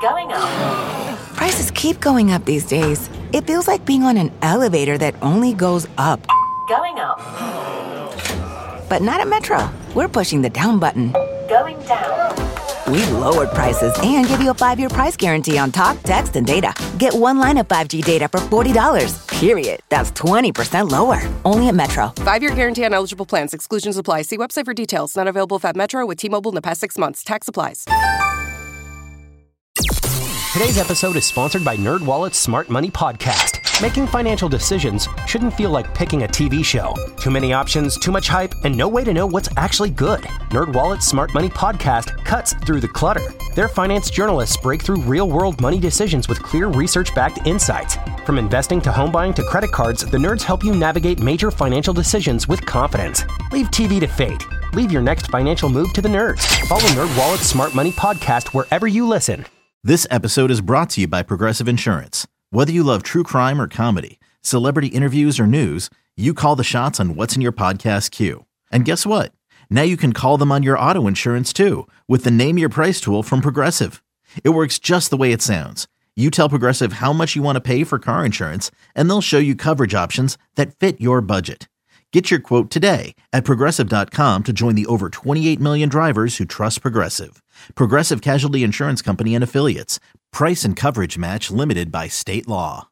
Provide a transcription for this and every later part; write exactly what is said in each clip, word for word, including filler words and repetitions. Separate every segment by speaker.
Speaker 1: Going up.
Speaker 2: Prices keep going up these days. It feels like being on an elevator that only goes up.
Speaker 1: Going up.
Speaker 2: But not at Metro. We're pushing the down button.
Speaker 1: Going down.
Speaker 2: We've lowered prices and give you a five-year price guarantee on talk, text, and data. Get one line of five G data for forty dollars. Period. That's twenty percent lower. Only at Metro.
Speaker 3: Five-year guarantee on eligible plans. Exclusions apply. See website for details. Not available at Metro with T-Mobile in the past six months. Tax applies.
Speaker 4: Today's episode is sponsored by NerdWallet's Smart Money Podcast. Making financial decisions shouldn't feel like picking a T V show. Too many options, too much hype, and no way to know what's actually good. NerdWallet's Smart Money Podcast cuts through the clutter. Their finance journalists break through real-world money decisions with clear research-backed insights. From investing to home buying to credit cards, the nerds help you navigate major financial decisions with confidence. Leave T V to fate. Leave your next financial move to the nerds. Follow NerdWallet's Smart Money Podcast wherever you listen.
Speaker 5: This episode is brought to you by Progressive Insurance. Whether you love true crime or comedy, celebrity interviews or news, you call the shots on what's in your podcast queue. And guess what? Now you can call them on your auto insurance too with the Name Your Price tool from Progressive. It works just the way it sounds. You tell Progressive how much you want to pay for car insurance, and they'll show you coverage options that fit your budget. Get your quote today at Progressive dot com to join the over twenty-eight million drivers who trust Progressive. Progressive Casualty Insurance Company and Affiliates. Price and coverage match limited by state law.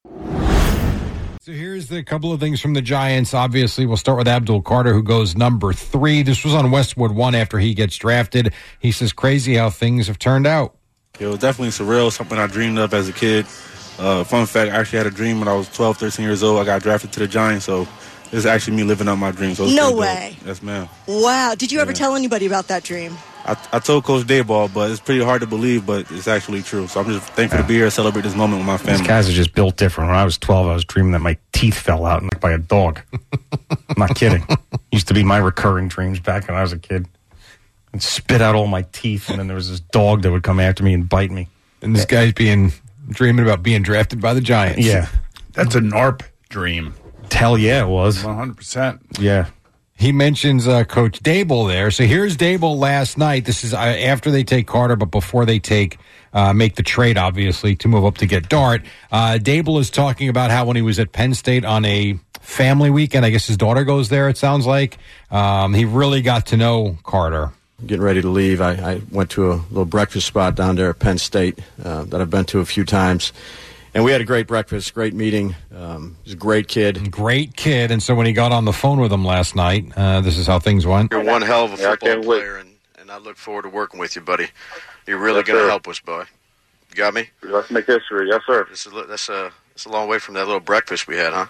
Speaker 6: So here's the couple of things from the Giants. Obviously, we'll start with Abdul Carter, who goes number three. This was on Westwood One after he gets drafted. He says, crazy how things have turned out.
Speaker 7: It was definitely surreal, something I dreamed of as a kid. Uh, fun fact, I actually had a dream when I was twelve, thirteen years old. I got drafted to the Giants, so this is actually me living out my dream. So
Speaker 8: no way.
Speaker 7: Dope. Yes, ma'am.
Speaker 8: Wow. Did you ever
Speaker 7: yeah.
Speaker 8: tell anybody about that dream?
Speaker 7: I, I told Coach Dayball, but it's pretty hard to believe, but it's actually true. So I'm just thankful yeah. to be here and celebrate this moment with my family.
Speaker 9: These guys are just built different. When I was twelve, I was dreaming that my teeth fell out by a dog. I'm not kidding. Used to be my recurring dreams back when I was a kid. And spit out all my teeth, and then there was this dog that would come after me and bite me.
Speaker 6: And this guy's being dreaming about being drafted by the Giants.
Speaker 9: Yeah.
Speaker 10: That's a NARP dream.
Speaker 9: Hell yeah, it was.
Speaker 10: one hundred percent.
Speaker 9: Yeah.
Speaker 6: He mentions uh, Coach Daboll there. So here's Daboll last night. This is uh, after they take Carter, but before they take uh, make the trade, obviously, to move up to get Dart. Uh, Daboll is talking about how when he was at Penn State on a family weekend, I guess his daughter goes there, it sounds like, um, he really got to know Carter.
Speaker 11: Getting ready to leave, I, I went to a little breakfast spot down there at Penn State uh, that I've been to a few times. And we had a great breakfast, great meeting. Um, he's a great kid.
Speaker 6: Great kid. And so when he got on the phone with him last night, uh, this is how things went.
Speaker 11: You're one hell of a football
Speaker 12: yeah,
Speaker 11: player, and, and I look forward to working with you, buddy. You're really yes, going to help us, boy. You got me?
Speaker 12: Let's make history. Yes, sir.
Speaker 11: This is, that's, a, that's a long way from that little breakfast we had, huh?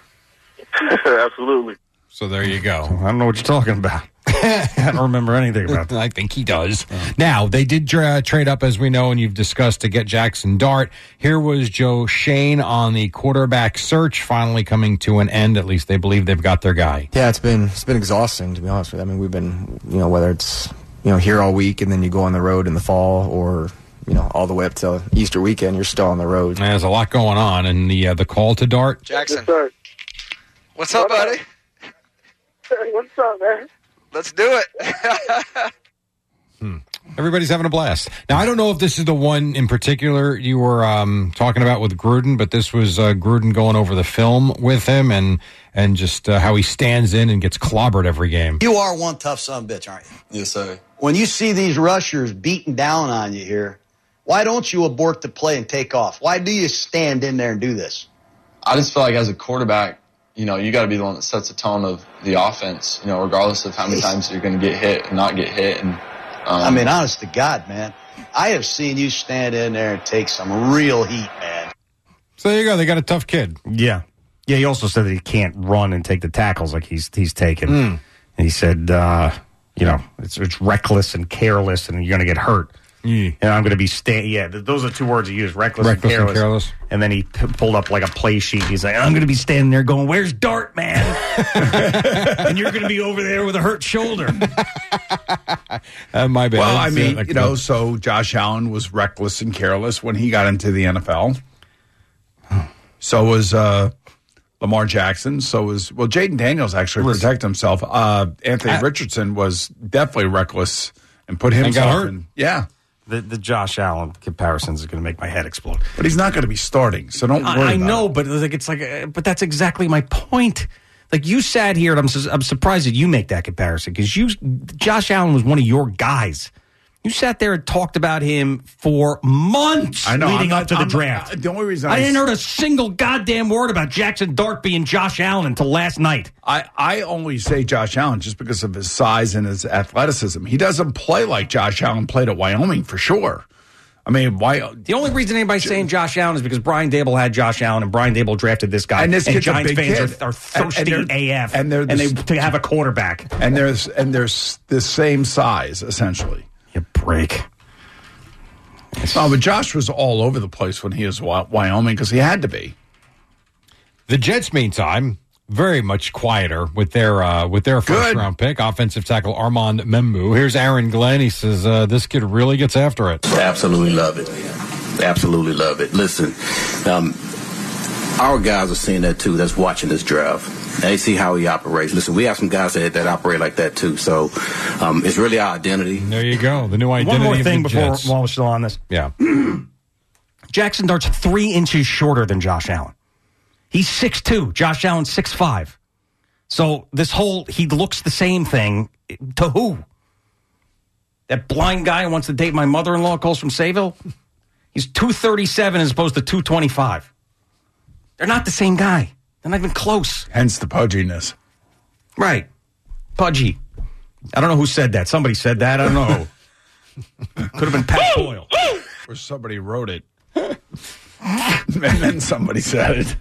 Speaker 12: Absolutely.
Speaker 6: So there you go.
Speaker 9: I don't know what you're talking about. I don't remember anything about that.
Speaker 6: I think he does. Oh. Now, they did tra- trade up, as we know, and you've discussed, to get Jackson Dart. Here was Joe Schoen on the quarterback search, finally coming to an end. At least they believe they've got their guy.
Speaker 13: Yeah, it's been it's been exhausting, to be honest with you. I mean, we've been, you know, whether it's, you know, here all week and then you go on the road in the fall, or, you know, all the way up to Easter weekend, you're still on the road.
Speaker 6: There's a lot going on, and the uh, the call to Dart.
Speaker 11: Jackson.
Speaker 12: Yes,
Speaker 11: What's up, buddy?
Speaker 12: What's up, man?
Speaker 11: Let's do it.
Speaker 6: hmm. Everybody's having a blast. Now, I don't know if this is the one in particular you were um, talking about with Gruden, but this was uh, Gruden going over the film with him and and just uh, how he stands in and gets clobbered every game.
Speaker 14: You are one tough son of a bitch, aren't you?
Speaker 15: Yes, sir.
Speaker 14: When you see these rushers beating down on you here, why don't you abort the play and take off? Why do you stand in there and do this?
Speaker 15: I just feel like as a quarterback, you know, you got to be the one that sets the tone of the offense, you know, regardless of how many times you're going to get hit and not get hit. And um,
Speaker 14: I mean, honest to God, man, I have seen you stand in there and take some real heat, man.
Speaker 6: So there you go. They got a tough kid.
Speaker 9: Yeah. Yeah, he also said that he can't run and take the tackles like he's he's taken.
Speaker 6: Mm.
Speaker 9: And he said, uh, you know, it's, it's reckless and careless and you're going to get hurt.
Speaker 6: Mm.
Speaker 9: And I'm going to be sta- yeah, those are two words he used, reckless,
Speaker 6: reckless
Speaker 9: and, careless.
Speaker 6: and careless.
Speaker 9: And then he p- pulled up like a play sheet. He's like, I'm going to be standing there going, where's Dart, man? And you're going to be over there with a hurt shoulder.
Speaker 6: uh, my bad.
Speaker 10: Well, I
Speaker 6: It's,
Speaker 10: mean,
Speaker 6: uh,
Speaker 10: you know, so Josh Allen was reckless and careless when he got into the N F L. So was uh, Lamar Jackson. So was, well, Jaden Daniels actually
Speaker 6: Listen.
Speaker 10: protected himself. Uh, Anthony
Speaker 6: I,
Speaker 10: Richardson was definitely reckless and put himself
Speaker 6: and got hurt.
Speaker 10: in. Yeah.
Speaker 9: The the Josh Allen comparisons is going to make my head explode.
Speaker 10: But he's not going to be starting, so don't worry
Speaker 9: I, I
Speaker 10: about
Speaker 9: know,
Speaker 10: it.
Speaker 9: but like it's like, uh, but that's exactly my point. Like you sat here, and I'm su- I'm surprised that you make that comparison because you, Josh Allen was one of your guys. You sat there and talked about him for months
Speaker 10: I know,
Speaker 9: leading
Speaker 10: I'm
Speaker 9: up
Speaker 10: not-
Speaker 9: to the
Speaker 10: I'm-
Speaker 9: draft.
Speaker 10: uh, the only reason
Speaker 9: I
Speaker 10: I
Speaker 9: didn't
Speaker 10: s-
Speaker 9: heard a single goddamn word about Jackson Dart being Josh Allen until last night.
Speaker 10: I, I only say Josh Allen just because of his size and his athleticism. He doesn't play like Josh Allen played at Wyoming for sure. I mean, why?
Speaker 9: The only reason anybody's saying Josh Allen is because Brian Dable had Josh Allen and Brian Dable drafted this guy.
Speaker 10: And this kid's a
Speaker 9: Giants
Speaker 10: big
Speaker 9: fans
Speaker 10: kid.
Speaker 9: are, are
Speaker 10: And-
Speaker 9: thirsty
Speaker 10: and they're-
Speaker 9: A F.
Speaker 10: and they're
Speaker 9: and
Speaker 10: the-
Speaker 9: they to have a quarterback.
Speaker 10: And there's and there's the same size essentially.
Speaker 9: You break.
Speaker 10: No, but Josh was all over the place when he was Wy- Wyoming because he had to be.
Speaker 6: The Jets, meantime, very much quieter with their uh, with their first
Speaker 10: Good.
Speaker 6: round pick, offensive tackle Armand Membu. Here's Aaron Glenn. He says uh, this kid really gets after it.
Speaker 16: Absolutely love it. Absolutely love it. Listen, um, our guys are seeing that too. That's watching this draft. They see how he operates. Listen, we have some guys that, that operate like that too. So um, it's really our identity.
Speaker 6: There you go. The new identity.
Speaker 9: One more
Speaker 6: of
Speaker 9: thing
Speaker 6: the
Speaker 9: before
Speaker 6: Jets.
Speaker 9: while we're still on this.
Speaker 6: Yeah.
Speaker 9: Jackson Dart's three inches shorter than Josh Allen. He's six two. Josh Allen's six five. So this whole he looks the same thing to who? That blind guy who wants to date my mother-in-law calls from Sayville? He's two thirty-seven as opposed to two twenty-five. They're not the same guy. They're not even close.
Speaker 10: Hence the pudginess.
Speaker 9: Right. Pudgy. I don't know who said that. Somebody said that. I don't know who. Could have been Pat Boyle.
Speaker 10: Or somebody wrote it. And then somebody said it.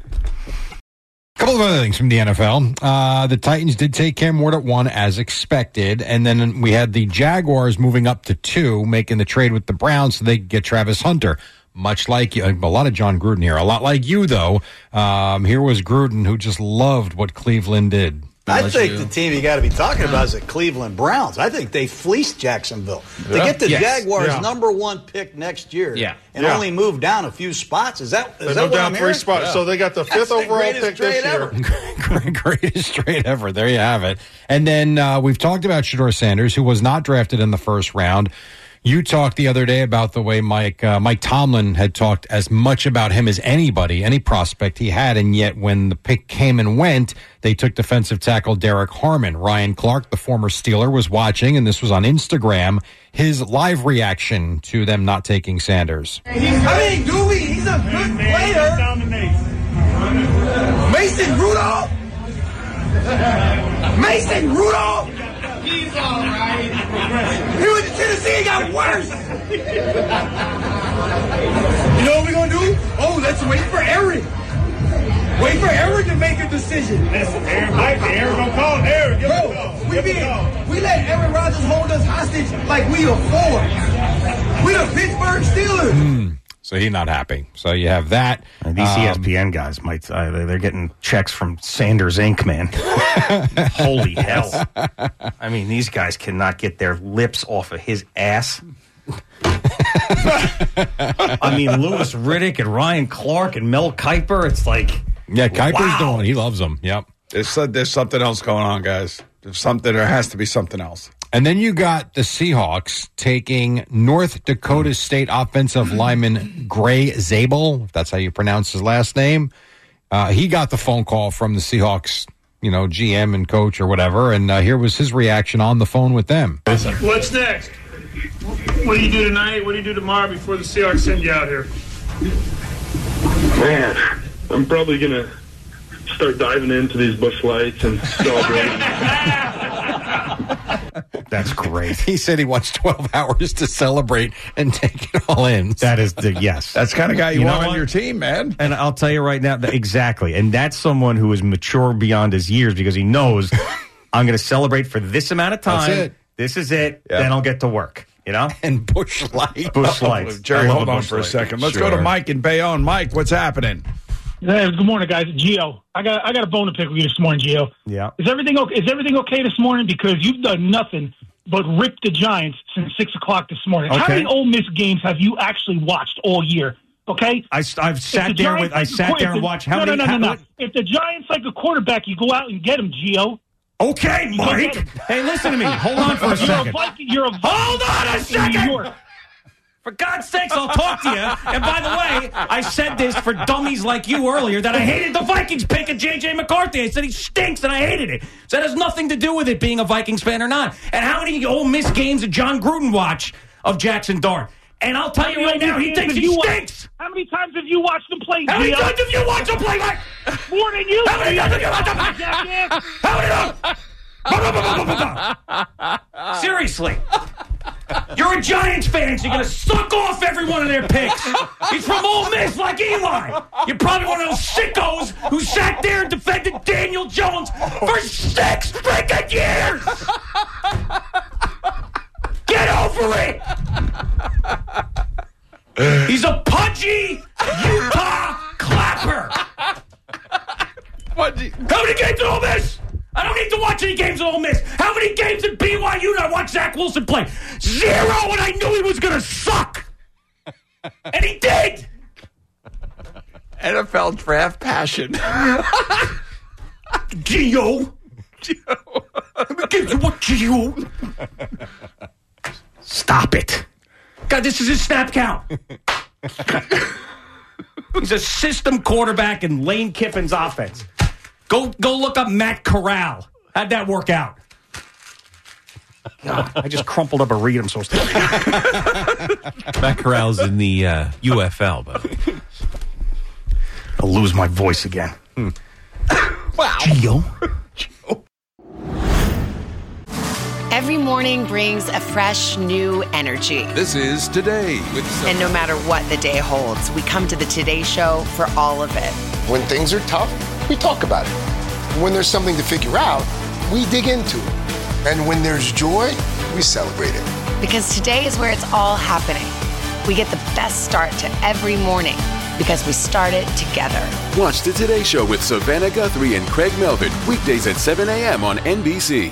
Speaker 6: A couple of other things from the N F L. Uh, the Titans did take Cam Ward at one as expected, and then we had the Jaguars moving up to two, making the trade with the Browns so they could get Travis Hunter. Much like you, a lot of John Gruden here. A lot like you, though. Um, here was Gruden, who just loved what Cleveland did.
Speaker 17: I think the team you got to be talking about is the Cleveland Browns. I think they fleeced Jacksonville. To
Speaker 10: Yeah.
Speaker 17: get the
Speaker 10: Yes.
Speaker 17: Jaguars
Speaker 10: Yeah.
Speaker 17: number one pick next year
Speaker 18: Yeah.
Speaker 17: and
Speaker 18: Yeah.
Speaker 17: only move down a few spots. Is that, is
Speaker 18: They
Speaker 17: that
Speaker 18: moved
Speaker 17: what
Speaker 18: down
Speaker 17: I'm
Speaker 18: three
Speaker 17: hearing?
Speaker 18: spots. So they got the fifth
Speaker 17: That's the
Speaker 18: overall
Speaker 17: greatest
Speaker 18: pick this
Speaker 17: trade
Speaker 18: year.
Speaker 17: ever.
Speaker 6: Greatest trade ever. There you have it. And then uh, we've talked about Shedeur Sanders, who was not drafted in the first round. You talked the other day about the way Mike uh, Mike Tomlin had talked as much about him as anybody, any prospect he had, and yet when the pick came and went, they took defensive tackle Derek Harmon. Ryan Clark, the former Steeler, was watching, and this was on Instagram, his live reaction to them not taking Sanders.
Speaker 19: He's, I mean, Doobie, he's a good player. Mason Rudolph. Mason Rudolph. He's all right. He went to Tennessee and got worse. You know what we're going to do? Oh, let's wait for Eric. Wait for Eric to make a decision. Listen, Eric might be. Eric gonna call Eric. Give Bro, him we, be, we let Aaron Rodgers hold us hostage like we a Ford. We the Pittsburgh Steelers.
Speaker 6: Mm, so he's not happy. So you have that.
Speaker 9: And these E S P N guys might uh, they're getting checks from Sanders Incorporated, man. Holy hell! I mean, these guys cannot get their lips off of his ass. I mean, Lewis Riddick and Ryan Clark and Mel Kiper. It's like,
Speaker 6: yeah, Kiper's
Speaker 10: wow.
Speaker 6: the one. He loves them. Yep.
Speaker 10: There's, there's something else going on, guys. There's something. There has to be something else.
Speaker 6: And then you got the Seahawks taking North Dakota State offensive lineman Gray Zabel, if that's how you pronounce his last name. Uh, he got the phone call from the Seahawks, you know, G M and coach or whatever, and uh, here was his reaction on the phone with them.
Speaker 20: What's next? What do you do tonight? What do you do tomorrow before the Seahawks send you out here?
Speaker 12: Man, I'm probably going to start diving into these Busch Lights and celebrating.
Speaker 9: That's great.
Speaker 6: He said he wants twelve hours to celebrate and take it all in.
Speaker 9: That is the yes.
Speaker 10: That's the kind of guy you,
Speaker 9: You know
Speaker 10: want on
Speaker 9: what?
Speaker 10: your team, man.
Speaker 9: And I'll tell you right now, that exactly. And that's someone who is mature beyond his years because he knows I'm going to celebrate for this amount of time.
Speaker 6: That's it.
Speaker 9: This is it.
Speaker 10: Yep.
Speaker 9: Then I'll get to work. You know?
Speaker 6: And Busch Lights.
Speaker 9: Busch Lights.
Speaker 10: Jerry,
Speaker 9: I love
Speaker 10: hold
Speaker 9: a
Speaker 10: on
Speaker 9: Busch
Speaker 10: for a
Speaker 9: Light.
Speaker 10: second. Let's
Speaker 9: Sure.
Speaker 10: go to Mike in Bayonne. Mike, what's happening?
Speaker 20: Hey, good morning, guys. Gio, I got I got a bone to pick with you this morning, Gio.
Speaker 9: Yeah.
Speaker 20: Is everything okay? Is everything okay this morning? Because you've done nothing but rip the Giants since six o'clock this morning. How
Speaker 9: Okay.
Speaker 20: many Ole Miss games have you actually watched all year? Okay,
Speaker 9: I, I've sat
Speaker 20: If the
Speaker 9: there
Speaker 20: Giants
Speaker 9: with I
Speaker 20: like a
Speaker 9: sat
Speaker 20: quar-
Speaker 9: there
Speaker 20: if
Speaker 9: and
Speaker 20: the-
Speaker 9: watched how
Speaker 20: no,
Speaker 9: many.
Speaker 20: No, no,
Speaker 9: how,
Speaker 20: no, no. If the Giants like a quarterback, you go out and get him, Gio.
Speaker 9: Okay,
Speaker 20: You go
Speaker 9: Mike.
Speaker 20: get him.
Speaker 9: Hey, listen to me. Hold on for a
Speaker 20: You're
Speaker 9: second.
Speaker 20: a Viking, you're a Viking
Speaker 9: Hold on a
Speaker 20: in
Speaker 9: second.
Speaker 20: New York.
Speaker 18: For God's sakes, I'll talk to you. And by the way, I said this for dummies like you earlier, that I hated the Vikings pick of J J McCarthy. I said he stinks, and I hated it. So that has nothing to do with it being a Vikings fan or not. And how many Ole Miss games did John Gruden watch of Jackson Dart? And I'll tell you right now, he thinks he stinks.
Speaker 20: How many times have you watched him play?
Speaker 18: How many
Speaker 20: Gio?
Speaker 18: times have you watched him play, Mike?
Speaker 20: More than you.
Speaker 18: How many times have you watched him play? How many times? Seriously. You're a Giants fan, so you're going to suck off every one of their picks. He's from Ole Miss like Eli. You're probably one of those sickos who sat there and defended Daniel Jones for six freaking years. Get over it. He's a pudgy Utah clapper. How many games at Ole Miss? I don't need to watch any games at Ole Miss. How many games at B Y U did I watch Zach Wilson play? Zero, and I knew he was going to suck. And he did.
Speaker 10: N F L draft passion.
Speaker 18: Gio. Gio. How many games you watch Gio? Stop it. God, this is his snap count. He's a system quarterback in Lane Kiffin's offense. Go go look up Matt Corral. How'd that work out? God, I just crumpled up a read. I'm so sorry.
Speaker 21: Matt Corral's in the uh, U F L, but
Speaker 18: I'll lose my voice again.
Speaker 21: Hmm.
Speaker 18: Wow. Gio.
Speaker 22: Every morning brings a fresh, new energy.
Speaker 23: This is Today with Savannah.
Speaker 22: And no matter what the day holds, we come to the Today Show for all of it.
Speaker 24: When things are tough, we talk about it. When there's something to figure out, we dig into it. And when there's joy, we celebrate it.
Speaker 22: Because today is where it's all happening. We get the best start to every morning because we start it together.
Speaker 23: Watch the Today Show with Savannah Guthrie and Craig Melvin, weekdays at seven a.m. on N B C.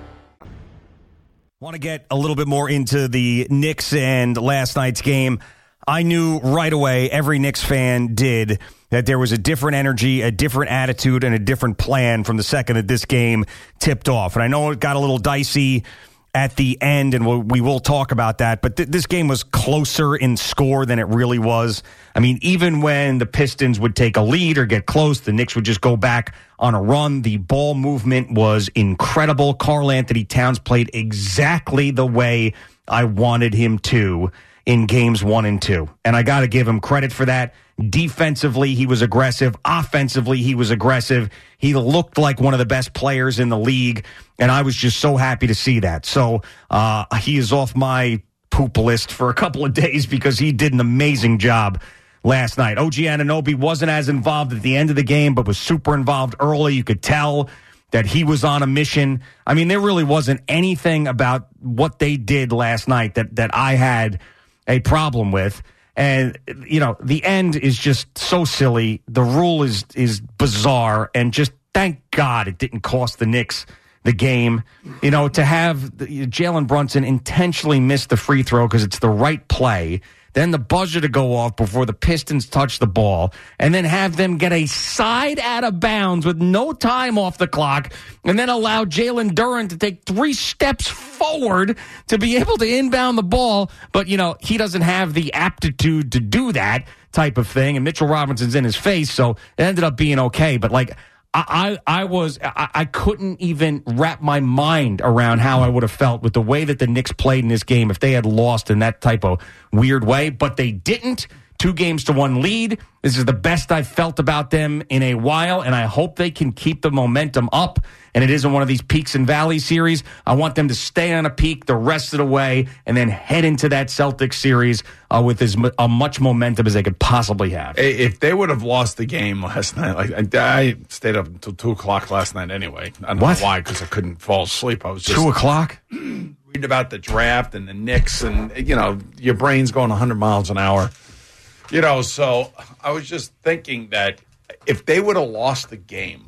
Speaker 18: Want to get a little bit more into the Knicks and last night's game. I knew right away, every Knicks fan did, that there was a different energy, a different attitude, and a different plan from the second that this game tipped off. And I know it got a little dicey at the end, and we'll, we will talk about that, but th- this game was closer in score than it really was. I mean, even when the Pistons would take a lead or get close, the Knicks would just go back on a run. The ball movement was incredible. Karl Anthony Towns played exactly the way I wanted him to in games one and two. And I got to give him credit for that. Defensively, he was aggressive. Offensively, he was aggressive. He looked like one of the best players in the league, and I was just so happy to see that. So uh, he is off my poop list for a couple of days because he did an amazing job last night. O G Anunoby wasn't as involved at the end of the game, but was super involved early. You could tell that he was on a mission. I mean, there really wasn't anything about what they did last night that, that I had a problem with. And, you know, the end is just so silly. The rule is is bizarre. And just thank God it didn't cost the Knicks the game. You know, to have the, Jalen Brunson intentionally miss the free throw because it's the right play, then the buzzer to go off before the Pistons touch the ball, and then have them get a side out of bounds with no time off the clock, and then allow Jalen Duren to take three steps forward to be able to inbound the ball. But, you know, he doesn't have the aptitude to do that type of thing, and Mitchell Robinson's in his face, so it ended up being okay. But, like, I, I, I was, I, I couldn't even wrap my mind around how I would have felt with the way that the Knicks played in this game if they had lost in that type of weird way, but they didn't. Two games to one lead. This is the best I've felt about them in a while, and I hope they can keep the momentum up, and it isn't one of these peaks and valleys series. I want them to stay on a peak the rest of the way and then head into that Celtics series uh, with as uh, much momentum as they could possibly have.
Speaker 10: If they would have lost the game last night, like I, I stayed up until two o'clock last night anyway. I don't
Speaker 18: What?
Speaker 10: know why, because I couldn't fall asleep. I was just
Speaker 18: Two o'clock?
Speaker 10: reading about the draft and the Knicks, and, you know, your brain's going one hundred miles an hour. You know, so I was just thinking that if they would have lost the game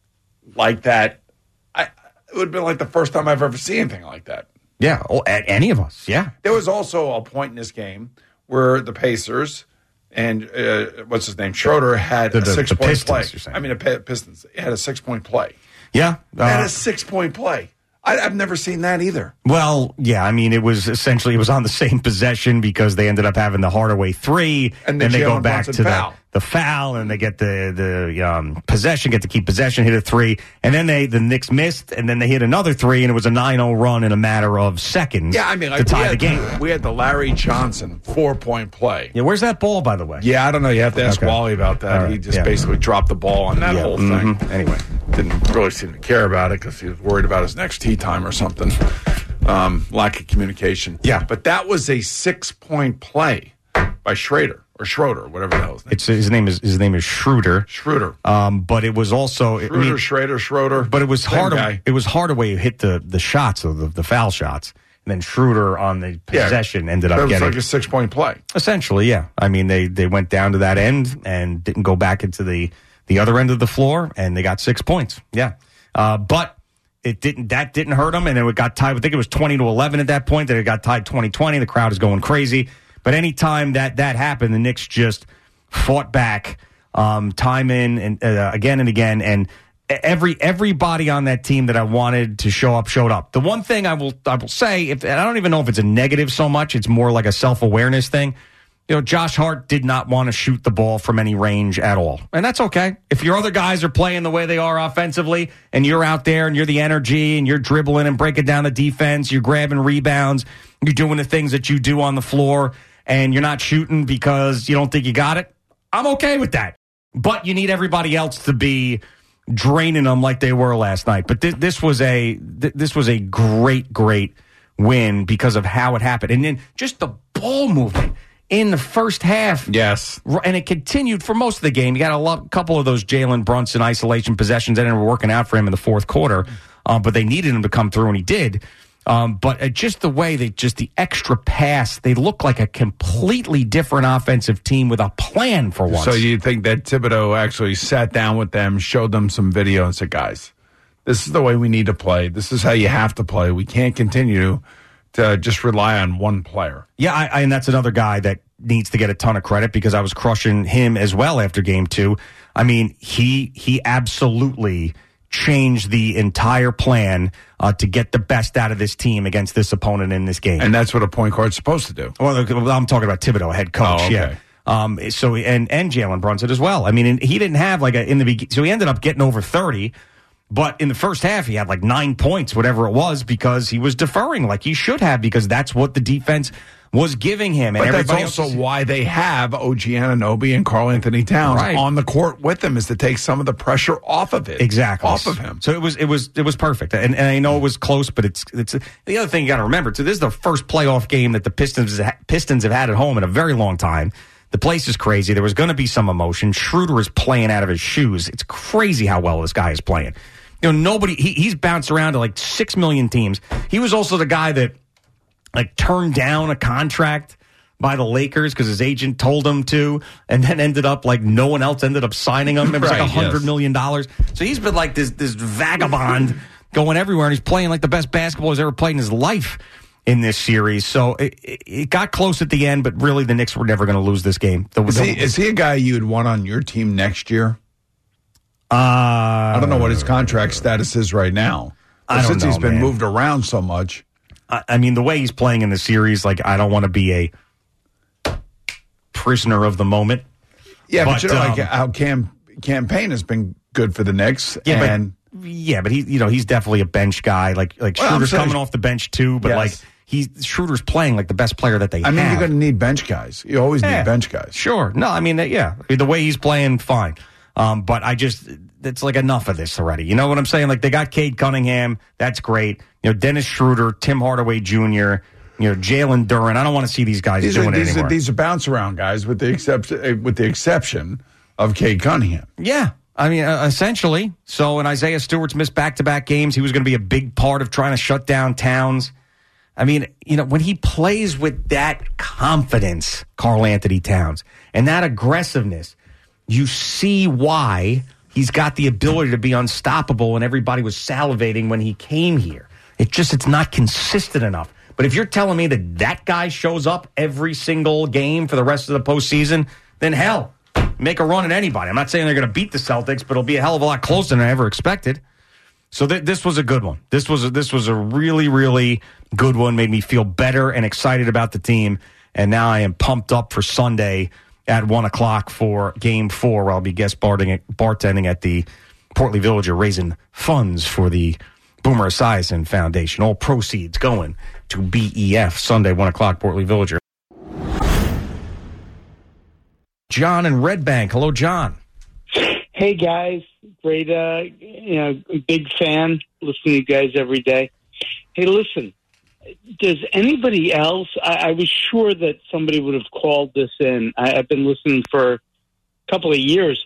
Speaker 10: like that, I, it would have been like the first time I've ever seen anything like that.
Speaker 18: Yeah, oh, at any of us, yeah.
Speaker 10: There was also a point in this game where the Pacers and, uh, what's his name, Schroeder had
Speaker 18: The-
Speaker 10: a
Speaker 18: the- the
Speaker 10: six-point
Speaker 18: Pistons,
Speaker 10: play.
Speaker 18: you're saying.
Speaker 10: I mean, the P- Pistons had a six-point play.
Speaker 18: Yeah.
Speaker 10: Had
Speaker 18: Uh,
Speaker 10: a six-point play. I, I've never seen that either.
Speaker 18: Well, yeah, I mean, it was essentially, it was on the same possession because they ended up having the Hardaway three,
Speaker 10: And
Speaker 18: and
Speaker 10: the
Speaker 18: they go
Speaker 10: Jalen
Speaker 18: back
Speaker 10: Brunson
Speaker 18: to
Speaker 10: foul.
Speaker 18: the, the foul, and they get the the um, possession, get to keep possession, hit a three, and then they the Knicks missed, and then they hit another three, and it was a nine oh run in a matter of seconds
Speaker 10: Yeah, I mean,
Speaker 18: to
Speaker 10: like,
Speaker 18: tie
Speaker 10: we,
Speaker 18: the
Speaker 10: had,
Speaker 18: game.
Speaker 10: we had the Larry Johnson four-point play.
Speaker 18: Yeah, where's that ball, by the way?
Speaker 10: Yeah, I don't know. You have to ask
Speaker 18: Okay.
Speaker 10: Wally about that.
Speaker 18: All right,
Speaker 10: He just
Speaker 18: yeah.
Speaker 10: basically dropped the ball on that
Speaker 18: Yeah,
Speaker 10: whole thing.
Speaker 18: mhm. Anyway.
Speaker 10: Didn't really seem to care about it because he was worried about his next tee time or something. Um, lack of communication.
Speaker 18: Yeah.
Speaker 10: But that was a six-point play by Schrader or Schroeder, whatever the hell his name
Speaker 18: It's his name is his name is Schroeder.
Speaker 10: Schroeder.
Speaker 18: Um, but it was also I
Speaker 10: Schroeder,
Speaker 18: mean,
Speaker 10: Schrader, Schroeder.
Speaker 18: But it was
Speaker 10: Same
Speaker 18: hard.
Speaker 10: guy.
Speaker 18: It was Hardaway who hit the the shots, of the, the foul shots, and then Schroeder on the
Speaker 10: Yeah.
Speaker 18: possession ended
Speaker 10: That
Speaker 18: up
Speaker 10: was
Speaker 18: getting
Speaker 10: like a six-point play.
Speaker 18: essentially. Yeah, I mean they they went down to that end and didn't go back into the the other end of the floor, and they got six points. Yeah, uh, but. It didn't. That didn't hurt them, and then it got tied. I think it was twenty to eleven at that point. Then it got tied twenty twenty. The crowd is going crazy. But anytime that that happened, the Knicks just fought back, um, time in and uh, again and again. And every everybody on that team that I wanted to show up showed up. The one thing I will I will say, if and I don't even know if it's a negative so much, it's more like a self awareness thing. You know, Josh Hart did not want to shoot the ball from any range at all. And that's okay. If your other guys are playing the way they are offensively and you're out there and you're the energy and you're dribbling and breaking down the defense, you're grabbing rebounds, you're doing the things that you do on the floor, and you're not shooting because you don't think you got it, I'm okay with that. But you need everybody else to be draining them like they were last night. But th- this was a th- this was a great, great win because of how it happened. And then just the ball movement in the first half.
Speaker 10: Yes.
Speaker 18: And it continued for most of the game. You got a lot, couple of those Jalen Brunson isolation possessions that ended up working out for him in the fourth quarter, um, but they needed him to come through, and he did. Um, but uh, just the way they, just the extra pass, they look like a completely different offensive team with a plan for once.
Speaker 10: So you think that Thibodeau actually sat down with them, showed them some video, and said, guys, this is the way we need to play. This is how you have to play. We can't continue to just rely on one player.
Speaker 18: Yeah, I, I, and that's another guy that needs to get a ton of credit because I was crushing him as well after game two. I mean, he he absolutely changed the entire plan uh, to get the best out of this team against this opponent in this game.
Speaker 10: And that's what a point guard's supposed to do.
Speaker 18: Well, I'm talking about Thibodeau, head coach.
Speaker 10: Oh, okay.
Speaker 18: Yeah. Um, so and and Jalen Brunson as well. I mean, and he didn't have like a in the beginning, so he ended up getting over thirty. But in the first half, he had like nine points, whatever it was, because he was deferring like he should have, because that's what the defense was giving him. And
Speaker 10: But that's
Speaker 18: everybody
Speaker 10: also
Speaker 18: else is-
Speaker 10: why they have O G Anunoby and Karl Anthony Towns
Speaker 18: Right.
Speaker 10: on the court with them, is to take some of the pressure off of it.
Speaker 18: Exactly.
Speaker 10: Off of him.
Speaker 18: So it was it was it was perfect. And and I know it was close, but it's it's the other thing you got to remember too. This is the first playoff game that the Pistons Pistons have had at home in a very long time. The place is crazy. There was going to be some emotion. Schroeder is playing out of his shoes. It's crazy how well this guy is playing. You know, nobody he, he's bounced around to like six million teams. He was also the guy that like turned down a contract by the Lakers because his agent told him to, and then ended up like no one else ended up signing him. It was
Speaker 10: Right,
Speaker 18: like a hundred
Speaker 10: yes.
Speaker 18: million dollars. So he's been like this this vagabond going everywhere, and he's playing like the best basketball he's ever played in his life in this series. So it, it, it got close at the end, but really the Knicks were never going to lose this game. The,
Speaker 10: Is
Speaker 18: the-
Speaker 10: he, is he a guy you'd want on your team next year?
Speaker 18: uh,
Speaker 10: I don't know what his contract status is right now.
Speaker 18: I don't
Speaker 10: Since
Speaker 18: know,
Speaker 10: he's been
Speaker 18: man.
Speaker 10: moved around so much.
Speaker 18: I, I mean, the way he's playing in the series, like I don't want to be a prisoner of the moment.
Speaker 10: Yeah, but,
Speaker 18: But,
Speaker 10: you know, like
Speaker 18: um,
Speaker 10: how Cam campaign has been good for the Knicks.
Speaker 18: Yeah,
Speaker 10: and
Speaker 18: but yeah, but he, you know, he's definitely a bench guy. Like like
Speaker 10: Well, I'm
Speaker 18: Schroeder's
Speaker 10: saying-
Speaker 18: coming off the bench too, but
Speaker 10: Yes.
Speaker 18: like he's Schroeder's playing like the best player that they
Speaker 10: I mean,
Speaker 18: have.
Speaker 10: you're going to need bench guys. You always
Speaker 18: Yeah.
Speaker 10: need bench guys.
Speaker 18: Sure. No, I mean, that- yeah, I mean, the way he's playing, fine. Um, but I just, it's like enough of this already. You know what I'm saying? Like they got Cade Cunningham. That's great. You know, Dennis Schroeder, Tim Hardaway Junior, you know, Jalen Duren. I don't want to see these guys
Speaker 10: These
Speaker 18: doing
Speaker 10: are,
Speaker 18: it
Speaker 10: these,
Speaker 18: anymore.
Speaker 10: are, these are bounce around guys, with the exception uh, with the exception of Cade Cunningham.
Speaker 18: Yeah. I mean, uh, essentially. So, and Isaiah Stewart's missed back-to-back games. He was going to be a big part of trying to shut down Towns. I mean, you know, when he plays with that confidence, Karl Anthony Towns, and that aggressiveness, you see why he's got the ability to be unstoppable, and everybody was salivating when he came here. It just, it's not consistent enough. But if you're telling me that that guy shows up every single game for the rest of the postseason, then hell, make a run at anybody. I'm not saying they're going to beat the Celtics, but it'll be a hell of a lot closer than I ever expected. So th- this was a good one. This was a, this was a really, really good one. Made me feel better and excited about the team. And now I am pumped up for Sunday at one o'clock for Game Four, where I'll be guest bartending, bartending at the Portly Villager, raising funds for the Boomer Esiason Foundation. All proceeds going to B E F. Sunday, one o'clock, Portly Villager. John in Red Bank. Hello, John.
Speaker 1: Hey, guys. Great, uh, you know, big fan. Listen to you guys every day. Hey, listen, does anybody else, I, I was sure that somebody would have called this in. I, I've been listening for a couple of years.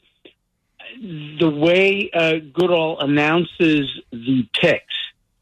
Speaker 1: The way uh, Goodall announces the picks,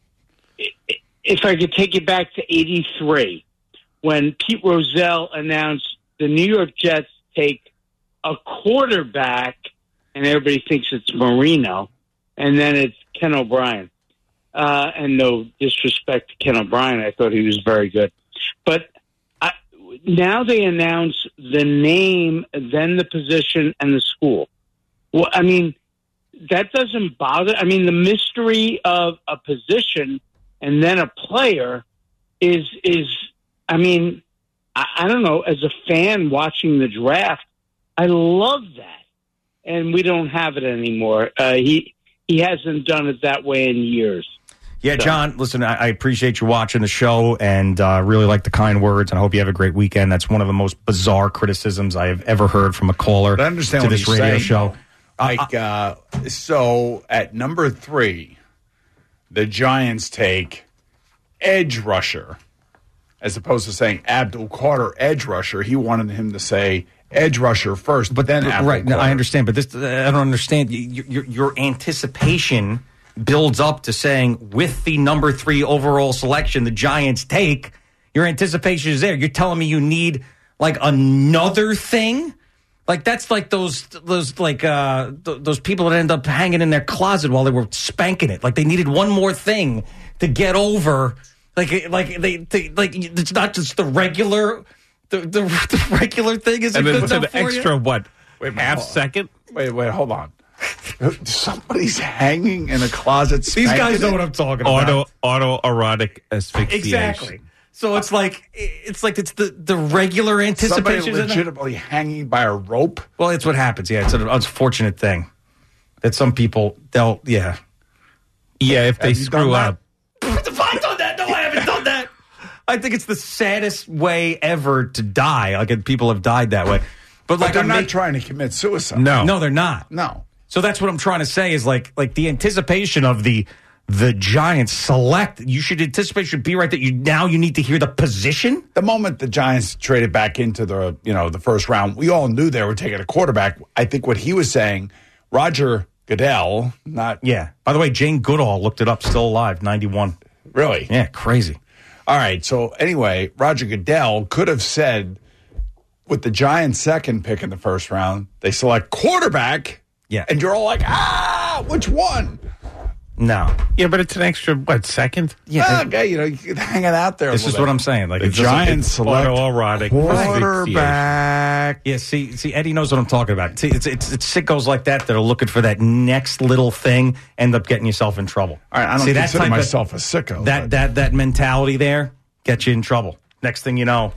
Speaker 1: if I could take you back to eighty-three, when Pete Rozelle announced the New York Jets take a quarterback, and everybody thinks it's Marino, and then it's Ken O'Brien. Uh, and no disrespect to Ken O'Brien, I thought he was very good. But I, now they announce the name, then the position, and the school. Well, I mean, that doesn't bother. I mean, the mystery of a position and then a player is, is I mean, I, I don't know, as a fan watching the draft, I love that. And we don't have it anymore. Uh, he he hasn't done it that way in years.
Speaker 18: Yeah, John, listen, I, I appreciate you watching the show and uh, really like the kind words, and I hope you have a great weekend. That's one of the most bizarre criticisms I have ever heard from a caller
Speaker 10: But I understand
Speaker 18: to
Speaker 10: what
Speaker 18: this
Speaker 10: he's
Speaker 18: radio
Speaker 10: saying,
Speaker 18: show.
Speaker 10: Like, uh, so at number three, the Giants take edge rusher, as opposed to saying Abdul Carter edge rusher. He wanted him to say edge rusher first, but then Abdul
Speaker 18: Right, no,
Speaker 10: Carter.
Speaker 18: I understand, but this I don't understand. Your, your, your anticipation builds up to saying with the number three overall selection the Giants take, your anticipation is there. You're telling me you need like another thing? Like that's like those those like uh, th- those people that end up hanging in their closet while they were spanking it. Like they needed one more thing to get over. Like like they, they like it's not just the regular the the, the regular thing isn't
Speaker 21: And then
Speaker 18: good
Speaker 21: it's an
Speaker 18: enough for
Speaker 21: extra
Speaker 18: you?
Speaker 21: what
Speaker 10: Wait,
Speaker 21: half
Speaker 10: hold on.
Speaker 21: second?
Speaker 10: Wait, wait, hold on. Somebody's hanging in a closet.
Speaker 18: These guys know what I'm talking about.
Speaker 21: Auto autoerotic asphyxiation.
Speaker 18: Exactly. So it's like it's like it's the, the regular anticipation.
Speaker 10: Somebody legitimately hanging by a rope.
Speaker 18: Well, it's what happens. Yeah, it's an unfortunate thing that some people they'll yeah
Speaker 21: yeah if they
Speaker 18: Have you
Speaker 21: screw
Speaker 18: done
Speaker 21: up.
Speaker 18: Have I done that? No, I haven't done that. I think it's the saddest way ever to die. Like people have died that way, but like
Speaker 10: they're
Speaker 18: I'm
Speaker 10: not
Speaker 18: make-
Speaker 10: trying to commit suicide.
Speaker 18: No, no, they're not.
Speaker 10: No.
Speaker 18: So that's what I'm trying to say is like like the anticipation of the the Giants select. You should anticipate should be right that you now you need to hear the position.
Speaker 10: The moment the Giants traded back into the you know the first round, we all knew they were taking a quarterback. I think what he was saying, Roger Goodell, not
Speaker 18: yeah. By the way, Jane Goodall looked it up, still alive, ninety-one.
Speaker 10: Really?
Speaker 18: Yeah, crazy.
Speaker 10: All right. So anyway, Roger Goodell could have said, with the Giants' second pick in the first round, they select quarterback.
Speaker 18: Yeah.
Speaker 10: And you're all like, ah, which one?
Speaker 18: No.
Speaker 21: Yeah, but it's an extra what second?
Speaker 10: Yeah. Okay, you know, you're hanging out there. a
Speaker 18: This
Speaker 10: little
Speaker 18: is
Speaker 10: bit.
Speaker 18: what I'm saying. Like
Speaker 10: the
Speaker 18: it doesn't-
Speaker 10: Giants
Speaker 18: it's
Speaker 10: select
Speaker 21: autoerotic
Speaker 10: quarterback.
Speaker 18: Yeah, see, see, Eddie knows what I'm talking about. See, it's it's, it's sickos like that that are looking for that next little thing, end up getting yourself in trouble.
Speaker 10: All right, I don't
Speaker 18: see, that
Speaker 10: consider
Speaker 18: type of-
Speaker 10: myself a sicko.
Speaker 18: That
Speaker 10: but-
Speaker 18: that that mentality there gets you in trouble. Next thing you know,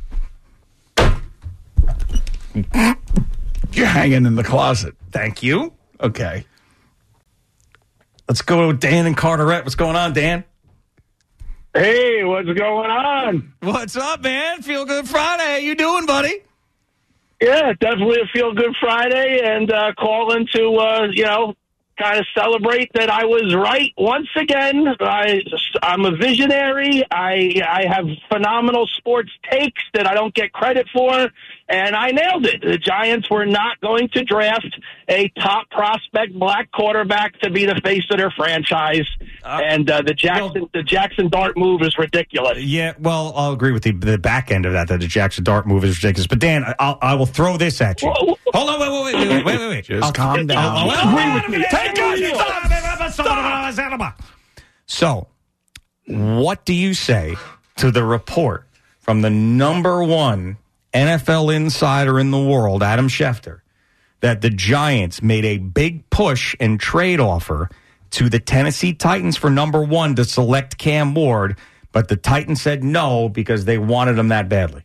Speaker 10: you're hanging in the closet.
Speaker 18: Thank you.
Speaker 10: Okay.
Speaker 18: Let's go to Dan and Carteret. What's going on, Dan?
Speaker 2: Hey, what's going on?
Speaker 18: What's up, man? Feel Good Friday. How you doing, buddy?
Speaker 2: Yeah, definitely a feel good Friday, and uh, calling to uh, you know kind of celebrate that I was right once again. I I'm a visionary. I I have phenomenal sports takes that I don't get credit for, and I nailed it. The Giants were not going to draft a top prospect black quarterback to be the face of their franchise,
Speaker 18: Uh,
Speaker 2: and uh, the Jackson the Jackson Dart move is ridiculous.
Speaker 18: Yeah, well, I'll agree with the the back end of that. That the Jackson Dart move is ridiculous. But Dan, I- I'll, I will throw this at you. Hold on, wait, wait, wait, wait, wait, wait, wait.
Speaker 10: Just
Speaker 18: I'll,
Speaker 10: calm down.
Speaker 18: I'll, I'll,
Speaker 2: Agree with me.
Speaker 18: Take it. Stop. So, what do you say to the report from the number one N F L insider in the world, Adam Schefter, that the Giants made a big push and trade offer to the Tennessee Titans for number one to select Cam Ward, but the Titans said no because they wanted him that badly.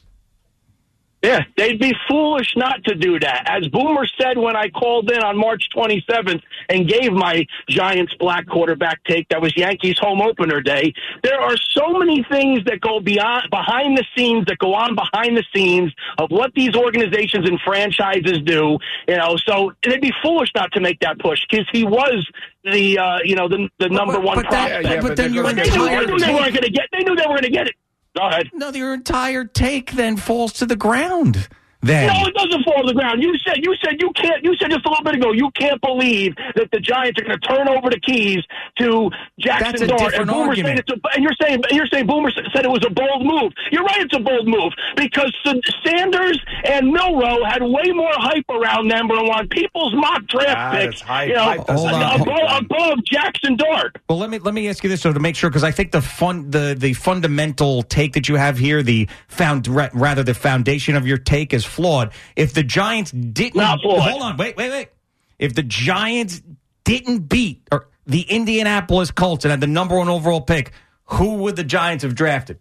Speaker 2: Yeah, they'd be foolish not to do that. As Boomer said when I called in on March twenty-seventh and gave my Giants black quarterback take, that was Yankees home opener day, there are so many things that go beyond behind the scenes, that go on behind the scenes of what these organizations and franchises do. You know, so they'd be foolish not to make that push because he was the uh, you know the the number
Speaker 18: but,
Speaker 2: one
Speaker 18: but that,
Speaker 2: prospect.
Speaker 18: yeah, but, but then you're
Speaker 2: they, knew, they knew they weren't going to get. They knew they were going to get it. Go ahead.
Speaker 18: No, your entire take then falls to the ground. Then.
Speaker 2: No, it doesn't fall to the ground. You said you said you can't. You said just a little bit ago you can't believe that the Giants are going to turn over the keys to Jackson Dart. And Boomer saying it's a, and you're saying you're saying Boomer said it was a bold move. You're right, it's a bold move because Sanders and Milroe had way more hype around them than on people's mock draft
Speaker 10: ah,
Speaker 2: picks.
Speaker 10: Hype.
Speaker 2: You know,
Speaker 10: hype
Speaker 2: above, above Jackson Dart.
Speaker 18: Well, let me let me ask you this so to make sure because I think the fun the the fundamental take that you have here, the found rather the foundation of your take is flawed. If the Giants didn't hold on, wait, wait, wait. If the Giants didn't beat or the Indianapolis Colts and had the number one overall pick, who would the Giants have drafted?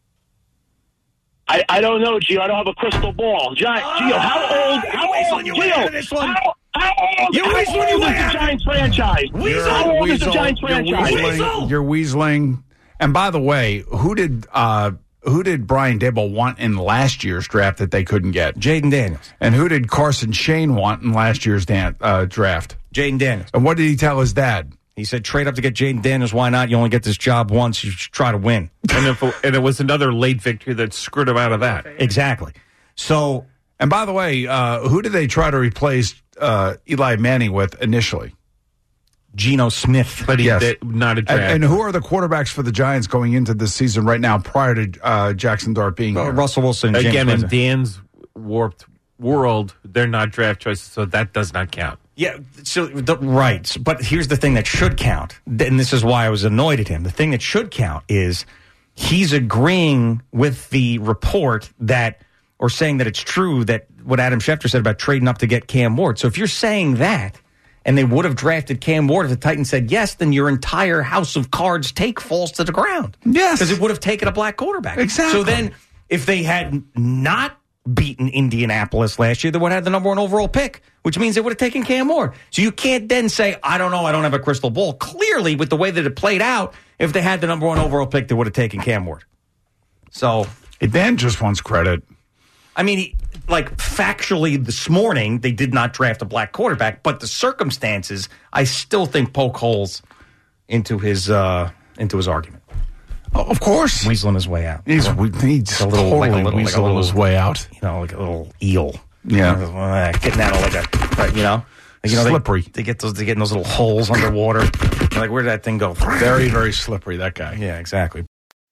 Speaker 2: I, I don't know, Gio. I don't have a crystal ball. Giant, oh, Gio, how old? How old? Gio,
Speaker 18: this one.
Speaker 2: How, how old,
Speaker 18: you
Speaker 2: how old
Speaker 18: you
Speaker 2: is the Giants franchise?
Speaker 10: You're
Speaker 2: how old
Speaker 10: weasel,
Speaker 2: is the Giants franchise?
Speaker 10: You're weaseling, you're weaseling. And by the way, who did uh, who did Brian Daboll want in last year's draft that they couldn't get?
Speaker 18: Jaden Daniels.
Speaker 10: And who did Carson Shane want in last year's dan- uh, draft?
Speaker 18: Jaden Daniels.
Speaker 10: And what did he tell his dad?
Speaker 18: He said, trade up to get Jaden Daniels. Why not? You only get this job once. You should try to win.
Speaker 21: And, if, and it was another late victory that screwed him out of that.
Speaker 18: Exactly. So,
Speaker 10: and by the way, uh, who did they try to replace uh, Eli Manning with initially?
Speaker 18: Geno Smith.
Speaker 21: But he
Speaker 10: yes.
Speaker 21: did not a draft.
Speaker 10: And, and who are the quarterbacks for the Giants going into this season right now prior to uh, Jackson Dart being
Speaker 18: uh,
Speaker 10: here?
Speaker 18: Russell Wilson.
Speaker 21: Again,
Speaker 18: James
Speaker 21: in Dan's warped world, they're not draft choices, so that does not count.
Speaker 18: Yeah, so the, right. But here's the thing that should count, and this is why I was annoyed at him. The thing that should count is he's agreeing with the report that, or saying that it's true that what Adam Schefter said about trading up to get Cam Ward. So if you're saying that, and they would have drafted Cam Ward if the Titans said yes, then your entire house of cards take falls to the ground.
Speaker 10: Yes.
Speaker 18: Because it would have taken a black quarterback.
Speaker 10: Exactly.
Speaker 18: So then if they had not beaten Indianapolis last year, they would have had the number one overall pick, which means they would have taken Cam Ward. So you can't then say, I don't know, I don't have a crystal ball. Clearly, with the way that it played out, if they had the number one overall pick, they would have taken Cam Ward. So
Speaker 10: Dan just wants credit.
Speaker 18: I mean, he, like, factually this morning, they did not draft a black quarterback, but the circumstances, I still think, poke holes into his uh, into his argument.
Speaker 10: Oh, of course.
Speaker 18: Weaseling his way out.
Speaker 10: He's, he's
Speaker 18: a little,
Speaker 10: totally
Speaker 18: like a little,
Speaker 10: weaseling
Speaker 18: like a little,
Speaker 10: his way out.
Speaker 18: You know, like a little eel.
Speaker 10: Yeah.
Speaker 18: Uh, getting out of like a, right, you know? Like, you know,
Speaker 10: slippery.
Speaker 18: They, they get those, they get in those little holes underwater. Like, where did that thing go?
Speaker 10: Very, very slippery, that guy.
Speaker 18: Yeah, exactly.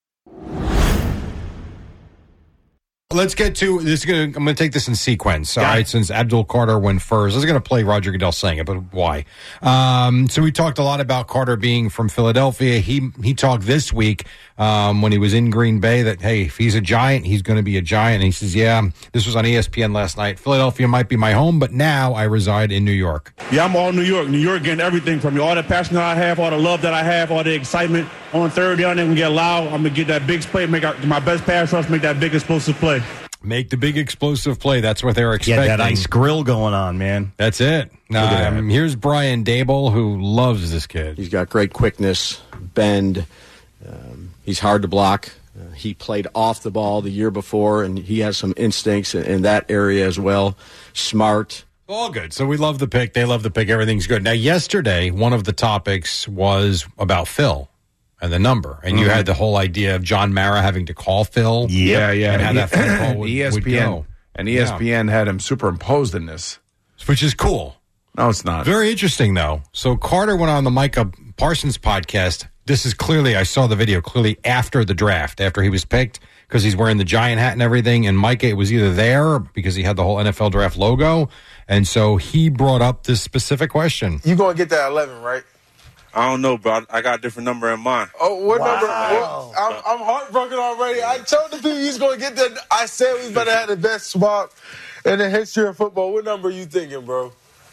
Speaker 6: Let's get to this. Is gonna, I'm going to take this in sequence. All
Speaker 18: Got
Speaker 6: right,
Speaker 18: it.
Speaker 6: since Abdul Carter went first, I was going to play Roger Goodell saying it, but why? Um, so we talked a lot about Carter being from Philadelphia. He he talked this week um, when he was in Green Bay that, hey, if he's a Giant, he's going to be a Giant. And he says, yeah, this was on E S P N last night. Philadelphia might be my home, but now I reside in New York.
Speaker 3: Yeah, I'm all New York. New York getting everything from me. All the passion that I have, all the love that I have, all the excitement. On third down, they can get loud. I'm going to get that big play, make our, my best pass rush, make that big explosive play.
Speaker 6: Make the big explosive play. That's what they're expecting.
Speaker 18: Yeah, that ice grill going on, man.
Speaker 6: That's it. Um, here's Brian Daboll, who loves this kid.
Speaker 11: He's got great quickness, bend. Um, he's hard to block. Uh, he played off the ball the year before, and he has some instincts in, in that area as well. Smart.
Speaker 6: All good. So we love the pick. They love the pick. Everything's good. Now, yesterday, one of the topics was about Phil and the number. And you
Speaker 10: Mm-hmm.
Speaker 6: had the whole idea of John Mara having to call Phil.
Speaker 10: Yeah, yeah.
Speaker 6: And how that phone call would,
Speaker 10: E S P N,
Speaker 6: would go.
Speaker 10: And E S P N yeah. had him superimposed in this.
Speaker 6: Which is cool.
Speaker 10: No, it's not.
Speaker 6: Very interesting, though. So Carter went on the Micah Parsons podcast. This is clearly, I saw the video, clearly after the draft, after he was picked, because he's wearing the Giant hat and everything. And Micah, it was either there because he had the whole N F L draft logo. And so he brought up this specific question.
Speaker 4: You going to get that eleven, right?
Speaker 7: I don't know, bro. I got a different number in mind.
Speaker 4: Oh, what
Speaker 7: wow.
Speaker 4: number? What, I'm, I'm heartbroken already. I told the people he's going to get that. I said we better have the best swap in the history of football. What number are you thinking, bro?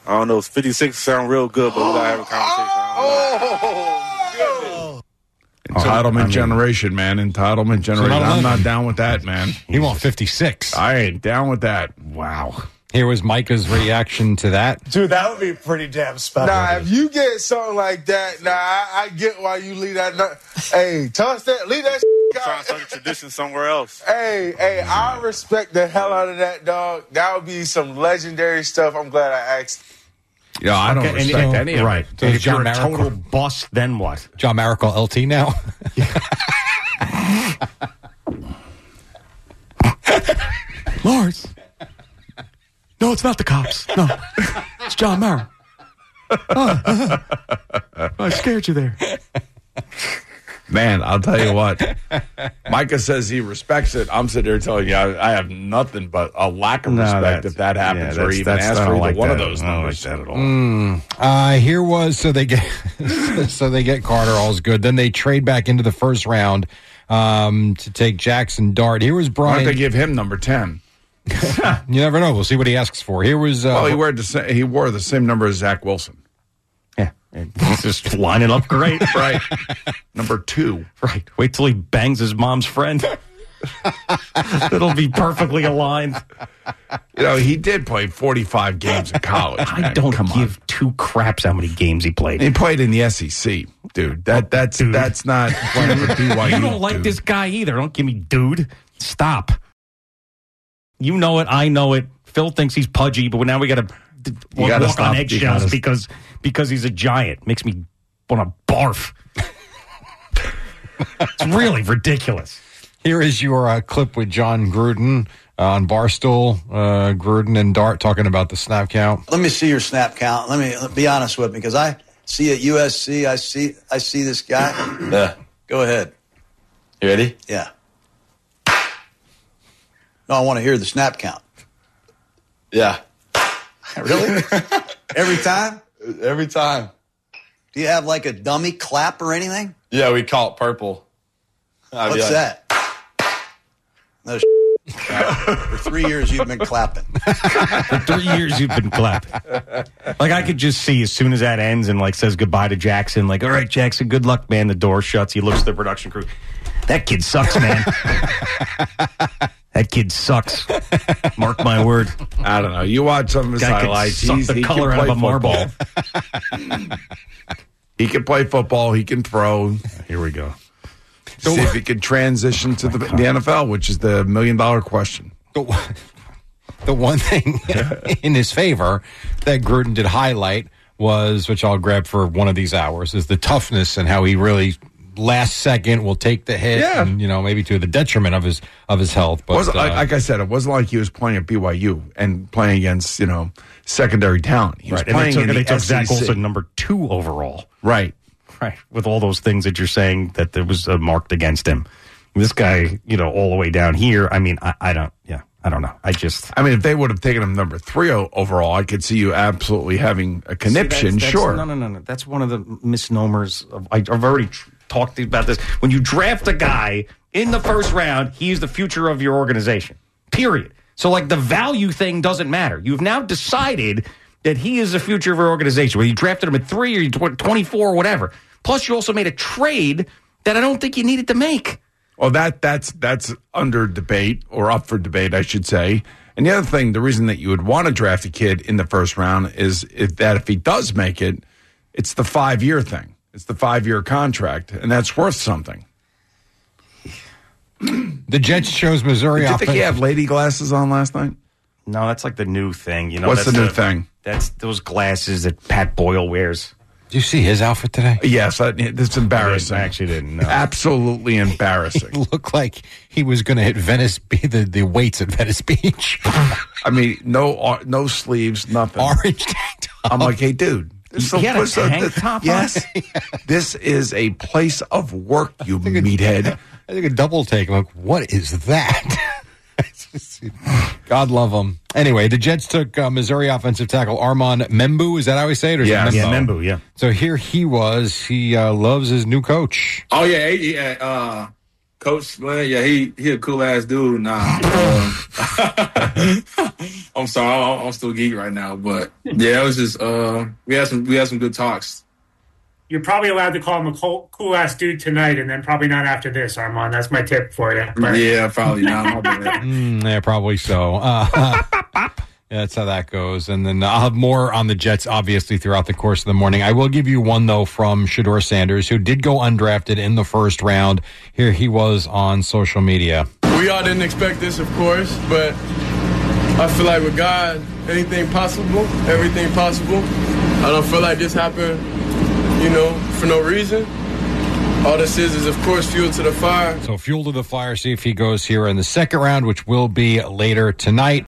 Speaker 7: I don't know. fifty-six sound real good, but we gotta have a conversation.
Speaker 24: Oh,
Speaker 10: Entitlement
Speaker 6: I mean-
Speaker 10: generation, man. Entitlement generation.
Speaker 6: not
Speaker 10: I'm
Speaker 6: eleven.
Speaker 10: not down with that, man.
Speaker 6: He want fifty-six.
Speaker 10: I ain't down with that.
Speaker 6: Wow. Here was Micah's reaction to that.
Speaker 17: Dude, that would be pretty damn special.
Speaker 4: Nah, if you get something like that, nah, I, I get why you leave that. nut- Hey, toss that, leave that.
Speaker 7: Trying to start a tradition somewhere else.
Speaker 4: Hey, hey, I respect the hell out of that, dog. That would be some legendary stuff. I'm glad I asked.
Speaker 10: Yeah, I don't
Speaker 18: Okay, and
Speaker 10: respect
Speaker 18: you-
Speaker 10: any of
Speaker 18: right.
Speaker 10: it.
Speaker 18: So if
Speaker 6: John
Speaker 18: you're a
Speaker 6: Maracle-
Speaker 18: total bust, then what?
Speaker 6: John Maracle L T now.
Speaker 18: Lawrence. No, it's not the cops. No, it's John Merrill. Oh, I scared you there.
Speaker 10: Man, I'll tell you what. Micah says he respects it. I'm sitting there telling you I, I have nothing but a lack of
Speaker 18: No,
Speaker 10: respect
Speaker 18: that's-
Speaker 10: if that happens,
Speaker 18: yeah,
Speaker 10: or
Speaker 18: that's-
Speaker 10: even
Speaker 18: that's-
Speaker 10: ask
Speaker 18: I
Speaker 10: for
Speaker 18: don't
Speaker 10: either
Speaker 18: like
Speaker 10: one of
Speaker 18: that.
Speaker 10: those
Speaker 18: I don't
Speaker 10: numbers.
Speaker 18: like that at all.
Speaker 6: Mm. Uh, here was so they get so they get Carter. All's good. Then they trade back into the first round um, to take Jackson Dart. Here was
Speaker 10: Why
Speaker 6: Brian.
Speaker 10: don't they give him number ten?
Speaker 6: You never know. We'll see what he asks for. Here was uh,
Speaker 10: Well, he wore the sa- he wore the same number as Zach Wilson.
Speaker 18: Yeah, he's just lining up great.
Speaker 10: Right. Number two.
Speaker 18: Right. Wait till he bangs his mom's friend. It'll be perfectly aligned.
Speaker 10: You know, he did play forty-five games in college.
Speaker 18: I
Speaker 10: man.
Speaker 18: don't
Speaker 10: Come
Speaker 18: give
Speaker 10: on.
Speaker 18: two craps how many games he played.
Speaker 10: He played in the S E C, dude. That that's
Speaker 18: Dude.
Speaker 10: that's not playing for B Y U.
Speaker 18: You don't like
Speaker 10: dude.
Speaker 18: this guy either. Don't give me dude. Stop. You know it. I know it. Phil thinks he's pudgy, but now we got to
Speaker 10: You gotta
Speaker 18: walk
Speaker 10: stop.
Speaker 18: on
Speaker 10: You
Speaker 18: eggshells
Speaker 10: gotta-
Speaker 18: because because he's a giant. Makes me want to barf. It's really ridiculous.
Speaker 6: Here is your uh, clip with John Gruden uh, on Barstool. Uh, Gruden and Dart talking about the snap count.
Speaker 14: Let me see your snap count. Let me be honest with me, because I see at U S C, I see, I see this guy.
Speaker 4: Yeah.
Speaker 14: Go ahead.
Speaker 4: You ready?
Speaker 14: Yeah. No, I want to hear the snap count.
Speaker 4: Yeah.
Speaker 14: Really? Every time?
Speaker 4: Every time.
Speaker 14: Do you have like a dummy clap or anything?
Speaker 4: Yeah, we call it purple. I'd be
Speaker 14: What's
Speaker 4: like,
Speaker 14: that? No, for three years you've been clapping.
Speaker 18: For three years you've been clapping. Like I could just see as soon as that ends and like says goodbye to Jackson, like, all right, Jackson, good luck, man. The door shuts. He looks at the production crew. That kid sucks, man. That kid sucks. Mark my word.
Speaker 10: I don't know. You watch some of his
Speaker 18: Guy could
Speaker 10: highlights.
Speaker 18: suck
Speaker 10: He's,
Speaker 18: the
Speaker 10: he
Speaker 18: color
Speaker 10: can
Speaker 18: out
Speaker 10: play
Speaker 18: of a marble.
Speaker 10: football. He can play football. He can throw.
Speaker 18: Here we go.
Speaker 10: See if he can transition to the, the N F L, which is the million dollar question.
Speaker 6: The, the one thing in his favor that Gruden did highlight was, which I'll grab for one of these hours, is the toughness and how he really last second will take the hit,
Speaker 10: Yeah.
Speaker 6: and you know maybe to the detriment of his of his health. But
Speaker 10: wasn't,
Speaker 6: uh,
Speaker 10: like, like I said, it wasn't like he was playing at B Y U and playing against you know secondary talent. He was
Speaker 18: Right. And they
Speaker 10: playing
Speaker 18: took,
Speaker 10: in
Speaker 18: they
Speaker 10: the
Speaker 18: took
Speaker 10: S E C.
Speaker 18: Zach Wilson number two overall.
Speaker 10: Right.
Speaker 18: Right. With all those things that you're saying that there was uh, marked against him. This guy, you know, all the way down here. I mean, I, I don't, yeah, I don't know. I just.
Speaker 10: I mean, if they would have taken him number three o- overall, I could see you absolutely having a conniption.
Speaker 18: See, that's- that's-
Speaker 10: sure.
Speaker 18: No, no, no, no. That's one of the misnomers. Of, I, I've already tr- talked about this. When you draft a guy in the first round, he's the future of your organization. Period. So, like, the value thing doesn't matter. You've now decided that he is the future of your organization. Whether you drafted him at three or you tw- twenty-four or whatever. Plus, you also made a trade that I don't think you needed to make.
Speaker 10: Well, that that's that's under debate or up for debate, I should say. And the other thing, the reason that you would want to draft a kid in the first round is if that if he does make it, it's the five year thing. It's the five year contract, and that's worth something.
Speaker 6: the Jets chose Missouri.
Speaker 10: Did you think he
Speaker 6: offensive-
Speaker 10: had lady glasses on last night?
Speaker 18: No, that's like the new thing. You know,
Speaker 10: What's
Speaker 18: that's
Speaker 10: the new thing?
Speaker 18: That's those glasses that Pat Boyle wears.
Speaker 6: Did you see his outfit today?
Speaker 10: Yes, I, it's embarrassing.
Speaker 18: I actually didn't know.
Speaker 10: Absolutely embarrassing.
Speaker 6: He looked like he was going to hit Venice, Be- the the weights at Venice Beach.
Speaker 10: I mean, no uh, no sleeves, nothing.
Speaker 6: Orange tank top.
Speaker 10: I'm like, hey, dude. This
Speaker 18: He had a
Speaker 10: this
Speaker 18: tank
Speaker 10: this-
Speaker 18: top on?
Speaker 10: Yes. This is a place of work, you meathead.
Speaker 6: I think a double take. I'm like, what is that? God love him. Anyway, the Jets took uh, Missouri offensive tackle Armand Membu. Is that how we say it? Or is
Speaker 10: Yeah,
Speaker 6: it
Speaker 18: Yeah,
Speaker 6: Membo?
Speaker 18: Membu, yeah.
Speaker 6: So here he was. He uh, loves his new coach.
Speaker 5: Oh yeah, yeah. Uh,
Speaker 4: Coach, man, yeah, he he a cool ass dude. Nah, um, I'm sorry, I'm, I'm still geek right now, but yeah, it was just uh, we had some we had some good talks.
Speaker 5: You're probably allowed to call him a cool, cool ass dude tonight, and then probably not after this, Armand. That's my tip for you. But.
Speaker 4: Yeah, probably not.
Speaker 6: mm, yeah, probably so. Uh, Yeah, that's how that goes. And then I'll have more on the Jets, obviously, throughout the course of the morning. I will give you one, though, from Shedeur Sanders, who did go undrafted in the first round. Here he was on social media.
Speaker 8: We all didn't expect this, of course, but I feel like with God, anything possible, everything possible. I don't feel like this happened, you know, for no reason. All this is is, of course, fuel to the fire.
Speaker 6: So fuel to the fire, see if he goes here in the second round, which will be later tonight.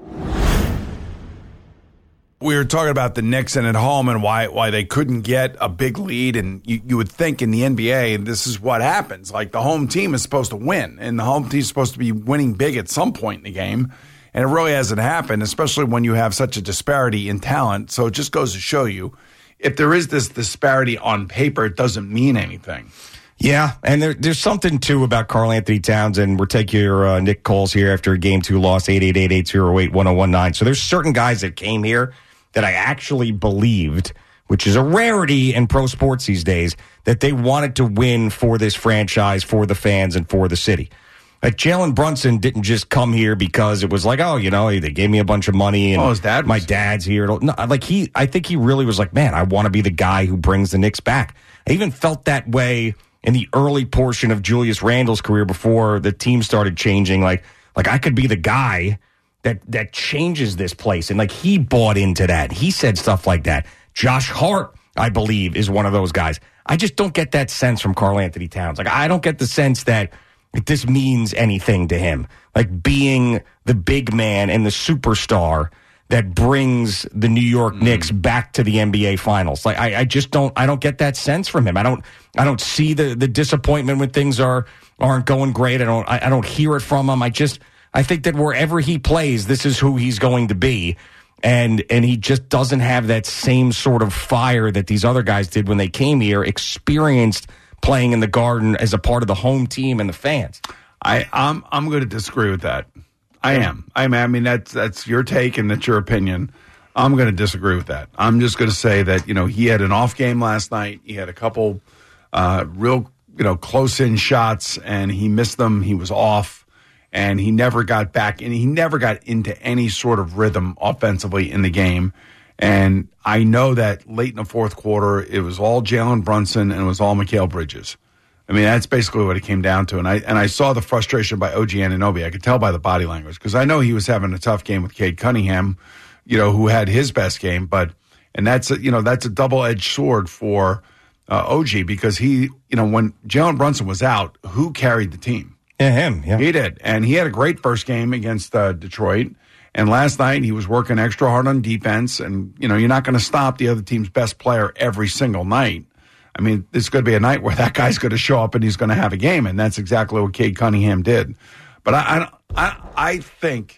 Speaker 10: We were talking about the Knicks and at home and why why they couldn't get a big lead. And you, you would think in the N B A, this is what happens. Like the home team is supposed to win, and the home team is supposed to be winning big at some point in the game. And it really hasn't happened, especially when you have such a disparity in talent. So it just goes to show you, if there is this disparity on paper, it doesn't mean anything.
Speaker 18: Yeah, and there, there's something, too, about Karl Anthony Towns, and we'll take your uh, Nick calls here after a game two loss, eight eight eight, eight oh eight, one oh one nine. So there's certain guys that came here that I actually believed, which is a rarity in pro sports these days, that they wanted to win for this franchise, for the fans, and for the city. Like Jalen Brunson didn't just come here because it was like, oh, you know, they gave me a bunch of money and
Speaker 10: oh, his dad was-
Speaker 18: my dad's here. No, like he, I think he really was like, man, I want to be the guy who brings the Knicks back. I even felt that way in the early portion of Julius Randle's career before the team started changing. Like, like I could be the guy that that changes this place. And like he bought into that. He said stuff like that. Josh Hart, I believe, is one of those guys. I just don't get that sense from Karl Anthony Towns. Like I don't get the sense that this means anything to him. Like being the big man and the superstar that brings the New York mm-hmm. Knicks back to the N B A Finals. Like I, I just don't I don't get that sense from him. I don't I don't see the the disappointment when things are aren't going great. I don't I, I don't hear it from him. I just I think that wherever he plays, this is who he's going to be. And and he just doesn't have that same sort of fire that these other guys did when they came here, experienced playing in the Garden as a part of the home team and the fans.
Speaker 10: I, I'm I'm going to disagree with that. I am. I am. I mean, that's that's your take and that's your opinion. I'm going to disagree with that. I'm just going to say that, you know, he had an off game last night. He had a couple uh, real, you know, close-in shots, and he missed them. He was off. And he never got back, and he never got into any sort of rhythm offensively in the game. And I know that late in the fourth quarter, it was all Jalen Brunson and it was all Mikal Bridges. I mean, that's basically what it came down to. And I and I saw the frustration by O G Anunoby. I could tell by the body language because I know he was having a tough game with Cade Cunningham, you know, who had his best game. But and that's a, you know that's a double edged sword for uh, O G because he, you know, when Jalen Brunson was out, who carried the team?
Speaker 18: Yeah, him. Yeah.
Speaker 10: He did. And he had a great first game against uh, Detroit. And last night he was working extra hard on defense. And, you know, you're not going to stop the other team's best player every single night. I mean, it's going to be a night where that guy's going to show up and he's going to have a game. And that's exactly what Cade Cunningham did. But I, I, I think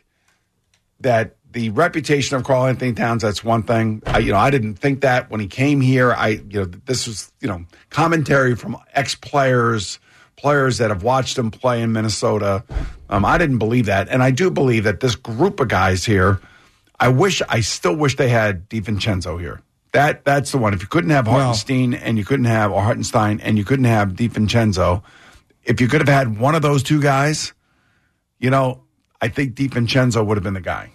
Speaker 10: that the reputation of Karl Anthony Towns, that's one thing. I, you know, I didn't think that when he came here. I, you know, this was, you know, commentary from ex-players, players that have watched him play in Minnesota. Um, I didn't believe that. And I do believe that this group of guys here, I wish, I still wish they had DiVincenzo here. That That's the one. If you couldn't have Hartenstein well, and you couldn't have, or Hartenstein and you couldn't have DiVincenzo, if you could have had one of those two guys, you know, I think DiVincenzo would have been the guy.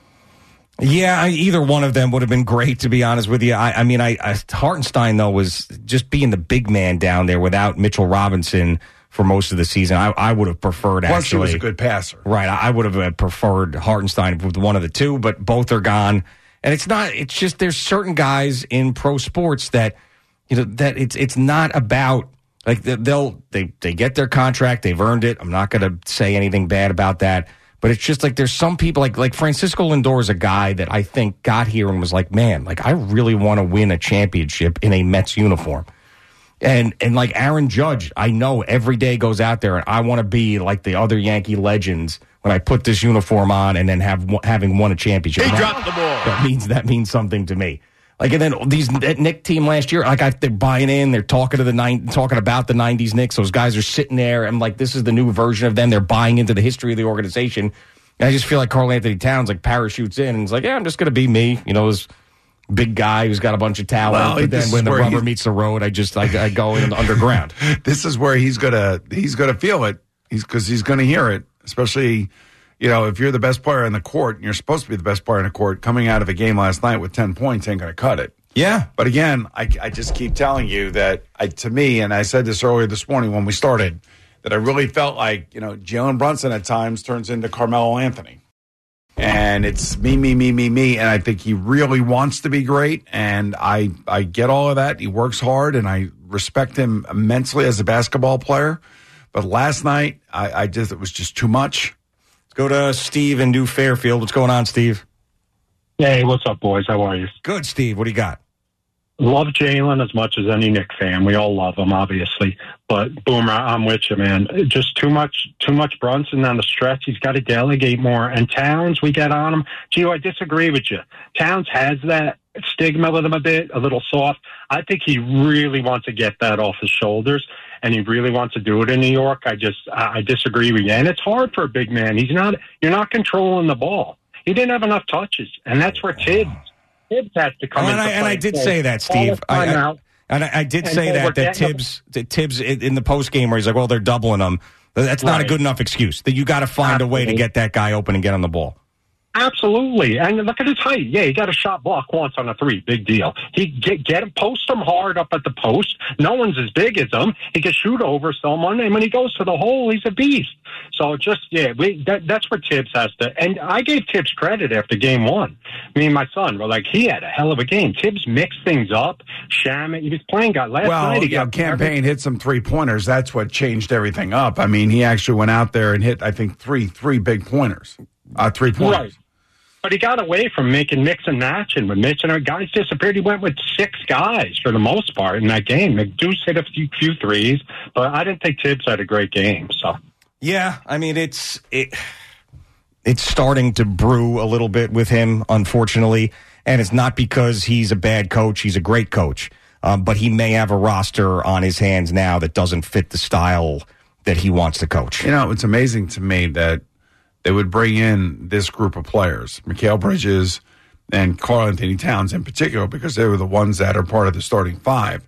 Speaker 18: Yeah, either one of them would have been great, to be honest with you. I, I mean, I, I Hartenstein, though, was just being the big man down there without Mitchell Robinson for most of the season. I, I would have preferred,
Speaker 10: Plus
Speaker 18: actually.
Speaker 10: Plus, he was a good passer.
Speaker 18: Right. I, I would have preferred Hartenstein with one of the two, but both are gone. And it's not, it's just there's certain guys in pro sports that, you know, that it's it's not about, like, they'll, they, they get their contract, they've earned it. I'm not going to say anything bad about that. But it's just like there's some people like like Francisco Lindor is a guy that I think got here and was like, man, like I really want to win a championship in a Mets uniform. And and like Aaron Judge, I know every day goes out there and I want to be like the other Yankee legends when I put this uniform on and then have having won a championship.
Speaker 19: He
Speaker 18: that,
Speaker 19: dropped the ball.
Speaker 18: That means that means something to me. Like, and then these that Knick team last year, like I, they're buying in, they're talking to the nine, talking about the nineties Knicks. Those guys are sitting there, and like this is the new version of them. They're buying into the history of the organization. And I just feel like Karl Anthony Towns like parachutes in and he's like, yeah, I'm just going to be me. You know, this big guy who's got a bunch of talent.
Speaker 10: Well,
Speaker 18: but then when the rubber meets the road, I just I, I go in the underground.
Speaker 10: This is where he's gonna he's gonna feel it. He's because he's gonna hear it, especially. You know, if you're the best player in the court, and you're supposed to be the best player in the court, coming out of a game last night with ten points ain't going to cut it.
Speaker 18: Yeah.
Speaker 10: But again, I, I just keep telling you that, I, to me, and I said this earlier this morning when we started, that I really felt like, you know, Jalen Brunson at times turns into Carmelo Anthony. And it's me, me, me, me, me. And I think he really wants to be great. And I, I get all of that. He works hard, and I respect him immensely as a basketball player. But last night, I, I just it was just too much.
Speaker 18: Go to Steve in New Fairfield. What's going on, Steve?
Speaker 12: Hey, what's up, boys? How are you?
Speaker 18: Good, Steve. What do you got?
Speaker 12: Love Jalen as much as any Knick fan. We all love him, obviously. But Boomer, I'm with you, man. Just too much, too much Brunson on the stretch. He's got to delegate more. And Towns, we get on him. Gio, I disagree with you. Towns has that stigma with him a bit, a little soft. I think he really wants to get that off his shoulders, and he really wants to do it in New York. I just, I disagree with you. And it's hard for a big man. He's not, you're not controlling the ball. He didn't have enough touches, and that's where Tibbs, Tibbs has to come
Speaker 18: oh,
Speaker 12: in.
Speaker 18: And, I, and I did say that, Steve. I, I, and I, I did say
Speaker 12: and
Speaker 18: that, that Tibbs, that Tibbs in, in the post game where he's like, well, they're doubling him. That's not right. a good enough excuse. That you got to find Absolutely. a way to get that guy open and get on the ball.
Speaker 12: Absolutely. And look at his height. Yeah, he got a shot block once on a three. Big deal. He get, get him, post him hard up at the post. No one's as big as him. He can shoot over someone, and when he goes to the hole, he's a beast. So just, yeah, we, that, that's where Tibbs has to. And I gave Tibbs credit after game one. Me and my son were like, he had a hell of a game. Tibbs mixed things up. Shamet, he was playing God last
Speaker 10: well,
Speaker 12: night. He
Speaker 10: yeah,
Speaker 12: got
Speaker 10: Campaign hit some three pointers. That's what changed everything up. I mean, he actually went out there and hit, I think, three three big pointers, uh, three pointers.
Speaker 12: Right. But he got away from making mix and match, and when Mitch and our guys disappeared, he went with six guys for the most part in that game. McDeuce hit a few, few threes, but I didn't think Tibbs had a great game. So,
Speaker 18: yeah, I mean it's it, it's starting to brew a little bit with him, unfortunately, and it's not because he's a bad coach; he's a great coach, um, but he may have a roster on his hands now that doesn't fit the style that he wants to coach.
Speaker 10: You know, it's amazing to me that they would bring in this group of players, Mikal Bridges and Karl Anthony Towns in particular, because they were the ones that are part of the starting five,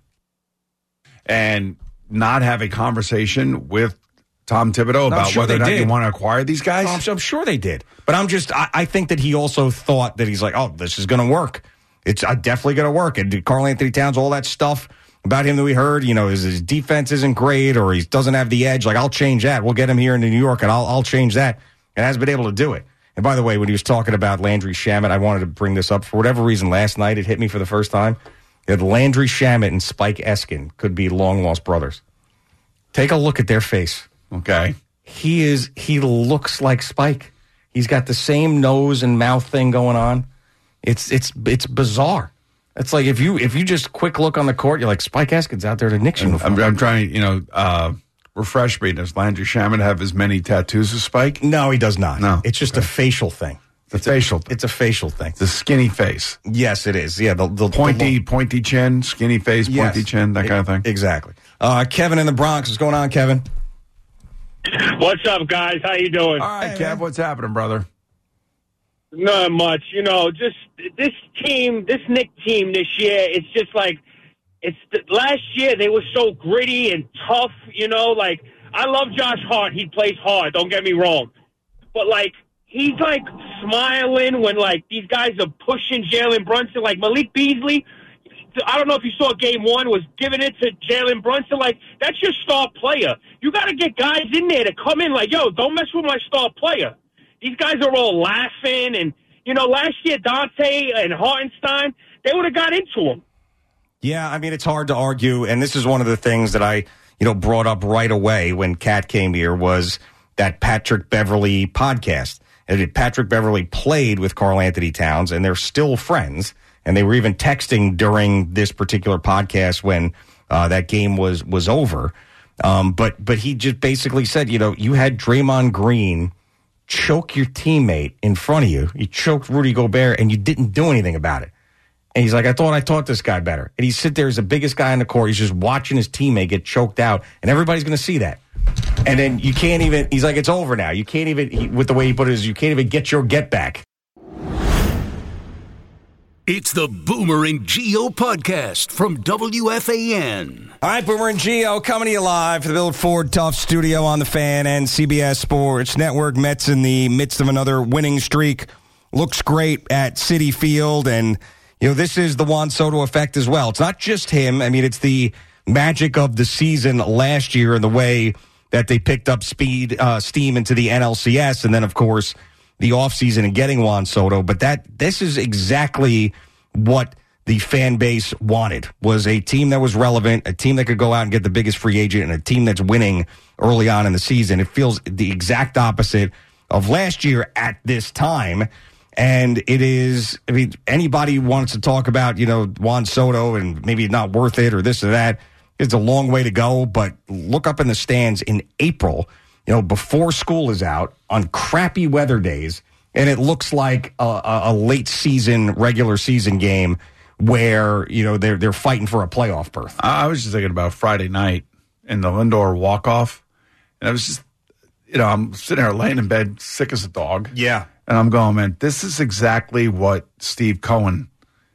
Speaker 10: and not have a conversation with Tom Thibodeau about
Speaker 18: sure
Speaker 10: whether or not
Speaker 18: did.
Speaker 10: you want to acquire these guys.
Speaker 18: Oh, I'm, I'm sure they did. But I'm just, I, I think that he also thought that he's like, oh, this is going to work. It's uh, definitely going to work. And Karl Anthony Towns, all that stuff about him that we heard, you know, his, his defense isn't great or he doesn't have the edge. Like, I'll change that. We'll get him here into New York and I'll, I'll change that. And has been able to do it. And by the way, when he was talking about Landry Shamet, I wanted to bring this up. For whatever reason, last night it hit me for the first time that Landry Shamet and Spike Eskin could be long-lost brothers. Take a look at their face.
Speaker 10: Okay.
Speaker 18: He is, he looks like Spike. He's got the same nose and mouth thing going on. It's it's it's bizarre. It's like if you if you just quick look on the court, you're like, Spike Eskin's out there in a Knicks uniform.
Speaker 10: I'm, I'm trying to, you know, uh, refresh me. Does Landry Shamet have as many tattoos as Spike?
Speaker 18: No, he does not.
Speaker 10: No.
Speaker 18: It's just okay. a facial thing.
Speaker 10: It's a facial
Speaker 18: thing. It's a facial thing.
Speaker 10: The skinny face.
Speaker 18: Yes, it is. Yeah, the, the
Speaker 10: pointy,
Speaker 18: the
Speaker 10: pointy chin, skinny face,
Speaker 18: yes.
Speaker 10: pointy chin, that kind of thing.
Speaker 18: Exactly. Uh, Kevin in the Bronx. What's going on, Kevin?
Speaker 13: What's up, guys? How you doing?
Speaker 10: All right, hey, Kev. What's happening, brother?
Speaker 13: Not much. You know, just this team, this Knick team this year, it's just like, it's the, last year they were so gritty and tough, you know, like, I love Josh Hart. He plays hard, don't get me wrong. But, like, he's, like, smiling when, like, these guys are pushing Jalen Brunson. Like, Malik Beasley, I don't know if you saw game one, was giving it to Jalen Brunson. Like, that's your star player. You got to get guys in there to come in like, yo, don't mess with my star player. These guys are all laughing. And, you know, last year, Dante and Hartenstein, they would have got into him.
Speaker 18: Yeah, I mean, it's hard to argue. And this is one of the things that I, you know, brought up right away when Kat came here was that Patrick Beverley podcast. And Patrick Beverley played with Karl Anthony Towns, and they're still friends. And they were even texting during this particular podcast when uh, that game was was over. Um, but but he just basically said, you know, you had Draymond Green choke your teammate in front of you. You choked Rudy Gobert, and you didn't do anything about it. And he's like, I thought I taught this guy better. And he's sit there, he's the biggest guy on the court. He's just watching his teammate get choked out. And everybody's going to see that. And then you can't even, he's like, it's over now. You can't even, he, with the way he put it, is you can't even get your get back.
Speaker 9: It's the Boomer and Gio podcast from W F A N.
Speaker 18: All right, Boomer and Gio coming to you live for the Bill Ford Tough Studio on the Fan and C B S Sports Network. Mets in the midst of another winning streak. Looks great at Citi Field. And, you know, this is the Juan Soto effect as well. It's not just him. I mean, it's the magic of the season last year and the way that they picked up speed, uh, steam into the N L C S. And then, of course, the offseason and getting Juan Soto. But that this is exactly what the fan base wanted, was a team that was relevant, a team that could go out and get the biggest free agent, and a team that's winning early on in the season. It feels the exact opposite of last year at this time. And it is, I mean, anybody wants to talk about, you know, Juan Soto and maybe not worth it or this or that. It's a long way to go, but look up in the stands in April, you know, before school is out, on crappy weather days, and it looks like a, a late season, regular season game where, you know, they're they're fighting for a playoff berth.
Speaker 10: I was just thinking about Friday night in the Lindor walk-off, and I was just, you know, I'm sitting there laying in bed, sick as a dog.
Speaker 18: Yeah.
Speaker 10: And I'm going, man, this is exactly what Steve Cohen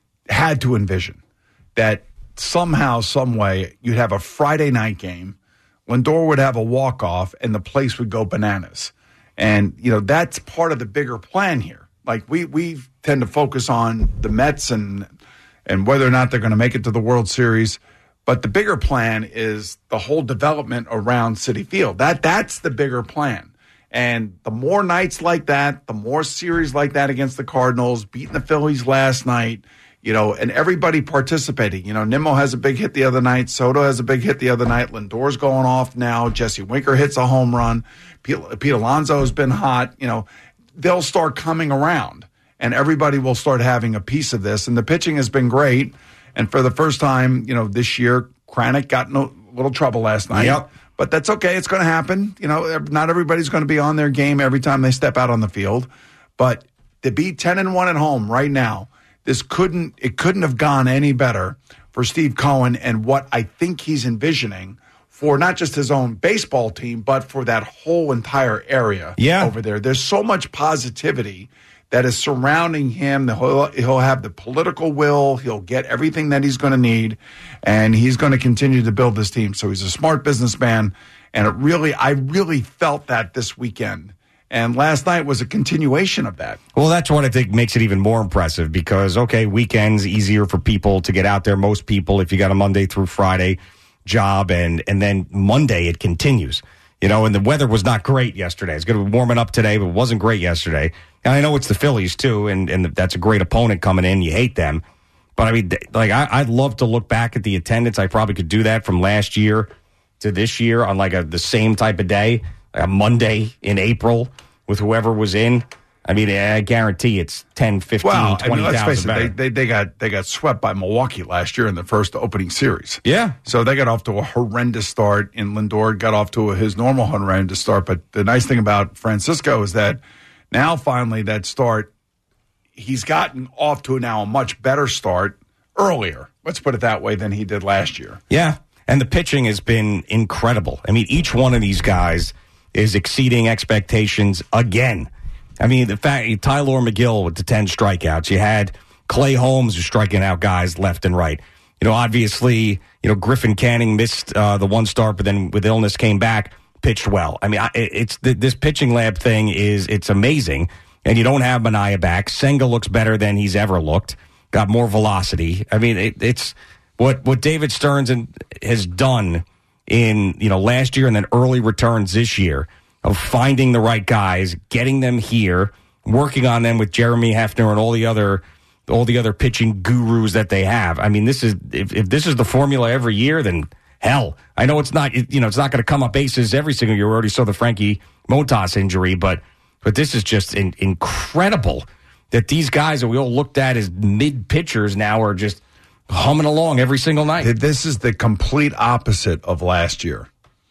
Speaker 10: had to envision, that somehow, some way, you'd have a Friday night game, Lindor would have a walk-off, and the place would go bananas. And, you know, that's part of the bigger plan here. Like, we, we tend to focus on the Mets and and whether or not they're going to make it to the World Series. But the bigger plan is the whole development around Citi Field. That That's the bigger plan. And the more nights like that, the more series like that against the Cardinals, beating the Phillies last night, you know, and everybody participating. You know, Nimmo has a big hit the other night. Soto has a big hit the other night. Lindor's going off now. Jesse Winker hits a home run. Pete, Pete Alonso has been hot. You know, they'll start coming around, and everybody will start having a piece of this. And the pitching has been great. And for the first time, you know, this year, Kranick got in a little trouble last night.
Speaker 18: Yep.
Speaker 10: But that's okay. It's going to happen. You know, not everybody's going to be on their game every time they step out on the field. But to be ten and one at home right now, this couldn't it couldn't have gone any better for Steve Cohen and what I think he's envisioning for not just his own baseball team, but for that whole entire area
Speaker 18: yeah.
Speaker 10: over there. There's so much positivity that is surrounding him. He'll, he'll have the political will. He'll get everything that he's going to need, and he's going to continue to build this team. So he's a smart businessman, and it really, I really felt that this weekend. And last night was a continuation of that.
Speaker 18: Well, that's what I think makes it even more impressive because, okay, weekends easier for people to get out there. Most people, if you got a Monday through Friday job, and and then Monday it continues. You know, and the weather was not great yesterday. It's going to be warming up today, but it wasn't great yesterday. And I know it's the Phillies, too, and, and that's a great opponent coming in. You hate them. But, I mean, like, I, I'd love to look back at the attendance. I probably could do that from last year to this year on, like, a, the same type of day, like a Monday in April with whoever was in. I mean, I guarantee it's ten, fifteen,
Speaker 10: well,
Speaker 18: twenty
Speaker 10: I mean, let's face
Speaker 18: thousand
Speaker 10: it, they, they, they, got, they got swept by Milwaukee last year in the first opening series.
Speaker 18: Yeah.
Speaker 10: So they got off to a horrendous start, and Lindor got off to a, his normal horrendous start. But the nice thing about Francisco is that now finally that start, he's gotten off to now a much better start earlier, let's put it that way, than he did last year.
Speaker 18: Yeah, and the pitching has been incredible. I mean, each one of these guys is exceeding expectations again. I mean, the fact Tyler McGill with the ten strikeouts. You had Clay Holmes who's striking out guys left and right. You know, obviously, you know, Griffin Canning missed uh, the one start, but then with illness came back, pitched well. I mean, it's this pitching lab thing is it's amazing. And you don't have Manaea back. Senga looks better than he's ever looked. Got more velocity. I mean, it, it's what what David Stearns and, has done in you know last year and then early returns this year of finding the right guys, getting them here, working on them with Jeremy Hefner and all the other all the other pitching gurus that they have. I mean, this is if, if this is the formula every year, then hell, I know it's not you know it's not going to come up aces every single year. We already saw the Frankie Montas injury, but but this is just in, incredible that these guys that we all looked at as mid pitchers now are just humming along every single night.
Speaker 10: This is the complete opposite of last year.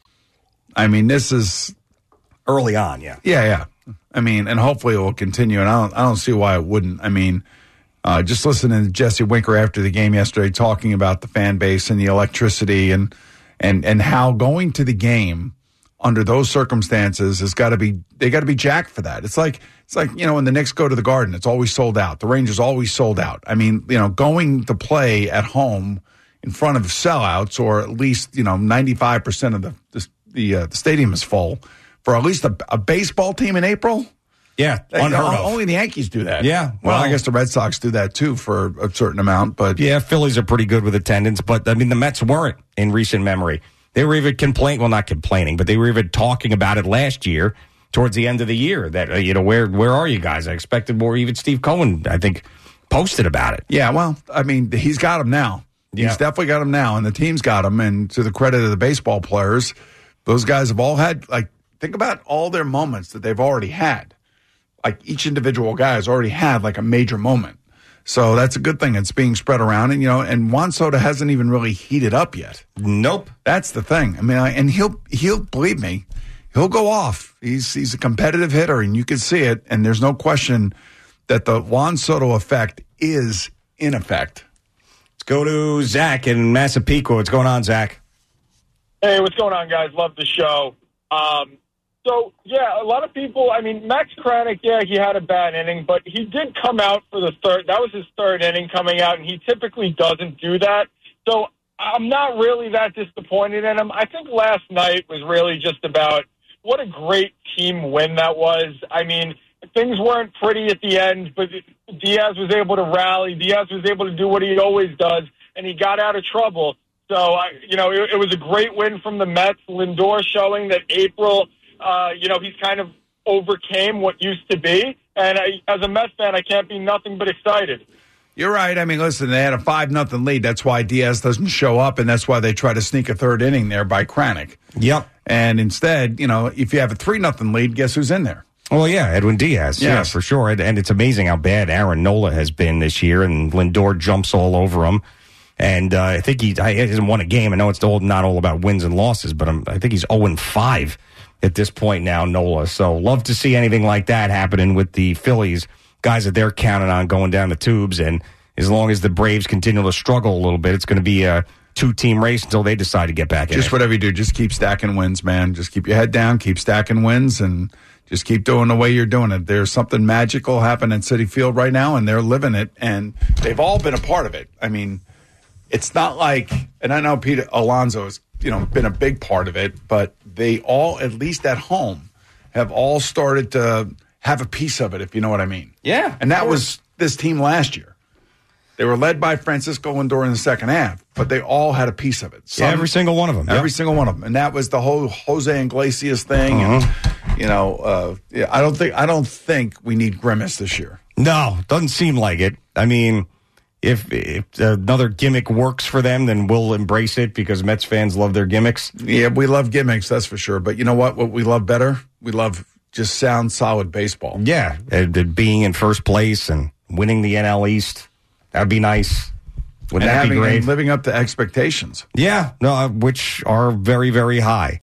Speaker 10: I mean, this is
Speaker 18: early on, yeah.
Speaker 10: Yeah, yeah. I mean, and hopefully it will continue, and I don't, I don't see why it wouldn't. I mean, Uh, just listening to Jesse Winker after the game yesterday talking about the fan base and the electricity and and and how going to the game under those circumstances has got to be they got to be jacked for that. It's like it's like you know when the Knicks go to the Garden, it's always sold out. The Rangers always sold out. I mean, you know, going to play at home in front of sellouts, or at least you know ninety-five percent of the the the, uh, the stadium is full for at least a, a baseball team in April.
Speaker 18: Yeah, unheard
Speaker 10: uh,
Speaker 18: of.
Speaker 10: Only the Yankees do that.
Speaker 18: Yeah,
Speaker 10: well,
Speaker 18: well,
Speaker 10: I guess the Red Sox do that too for a certain amount. But
Speaker 18: yeah, Phillies are pretty good with attendance. But I mean, the Mets weren't in recent memory. They were even complaining, well, not complaining, but they were even talking about it last year, towards the end of the year. That uh, you know, where where are you guys? I expected more. Even Steve Cohen, I think, posted about it.
Speaker 10: Yeah, well, I mean, he's got them now.
Speaker 18: Yeah.
Speaker 10: He's definitely got them now, and the team's got them. And to the credit of the baseball players, those guys have all had, like, think about all their moments that they've already had. Like, each individual guy has already had, like, a major moment. So that's a good thing. It's being spread around. And, you know, and Juan Soto hasn't even really heated up yet.
Speaker 18: Nope.
Speaker 10: That's the thing. I mean, I, and he'll, he'll, believe me, he'll go off. He's, he's a competitive hitter, and you can see it. And there's no question that the Juan Soto effect is in effect.
Speaker 18: Let's go to Zach in Massapequa. What's going on, Zach?
Speaker 15: Hey, what's going on, guys? Love the show. Um, so, yeah, a lot of people, I mean, Max Kranick, yeah, he had a bad inning, but he did come out for the third. That was his third inning coming out, and he typically doesn't do that. So I'm not really that disappointed in him. I think last night was really just about what a great team win that was. I mean, things weren't pretty at the end, but Diaz was able to rally. Diaz was able to do what he always does, and he got out of trouble. So, I, you know, it, it was a great win from the Mets. Lindor showing that April, uh, you know, he's kind of overcame what used to be. And I, as a Mets fan, I can't be nothing but excited.
Speaker 10: You're right. I mean, listen, they had a five nothing lead. That's why Diaz doesn't show up, and that's why they try to sneak a third inning there by Kranick.
Speaker 18: Yep.
Speaker 10: And instead, you know, if you have a three nothing lead, guess who's in there?
Speaker 18: Well, yeah, Edwin Diaz.
Speaker 10: Yes.
Speaker 18: Yeah, for sure. And, and it's amazing how bad Aaron Nola has been this year, and Lindor jumps all over him. And uh, I think he, he hasn't won a game. I know it's all, not all about wins and losses, but I'm, I think he's oh and five at this point now, Nola. So love to see anything like that happening with the Phillies, guys that they're counting on going down the tubes. And as long as the Braves continue to struggle a little bit, it's going to be a two-team race until they decide to get back in
Speaker 10: Just
Speaker 18: it.
Speaker 10: whatever you do, just keep stacking wins, man. Just keep your head down, keep stacking wins, and just keep doing the way you're doing it. There's something magical happening at Citi Field right now, and they're living it, and they've all been a part of it. I mean, it's not like, and I know Pete Alonso has, you know, been a big part of it, but they all, at least at home, have all started to have a piece of it, if you know what I mean.
Speaker 18: Yeah.
Speaker 10: And that was this team last year. They were led by Francisco Lindor in the second half, but they all had a piece of it. Some,
Speaker 18: yeah, every single one of them.
Speaker 10: Every
Speaker 18: yep.
Speaker 10: single one of them. And that was the whole Jose Iglesias thing.
Speaker 18: Uh-huh.
Speaker 10: And, you know, uh, yeah, I don't think I don't think we need Grimace this year.
Speaker 18: No, doesn't seem like it. I mean, if, if another gimmick works for them, then we'll embrace it because Mets fans love their gimmicks.
Speaker 10: Yeah, we love gimmicks, that's for sure. But you know what? What we love better? We love just sound, solid baseball.
Speaker 18: Yeah, and being in first place and winning the N L East. That'd be nice. Wouldn't
Speaker 10: and
Speaker 18: that
Speaker 10: having,
Speaker 18: be great?
Speaker 10: And living up to expectations.
Speaker 18: Yeah, no, which are very, very high.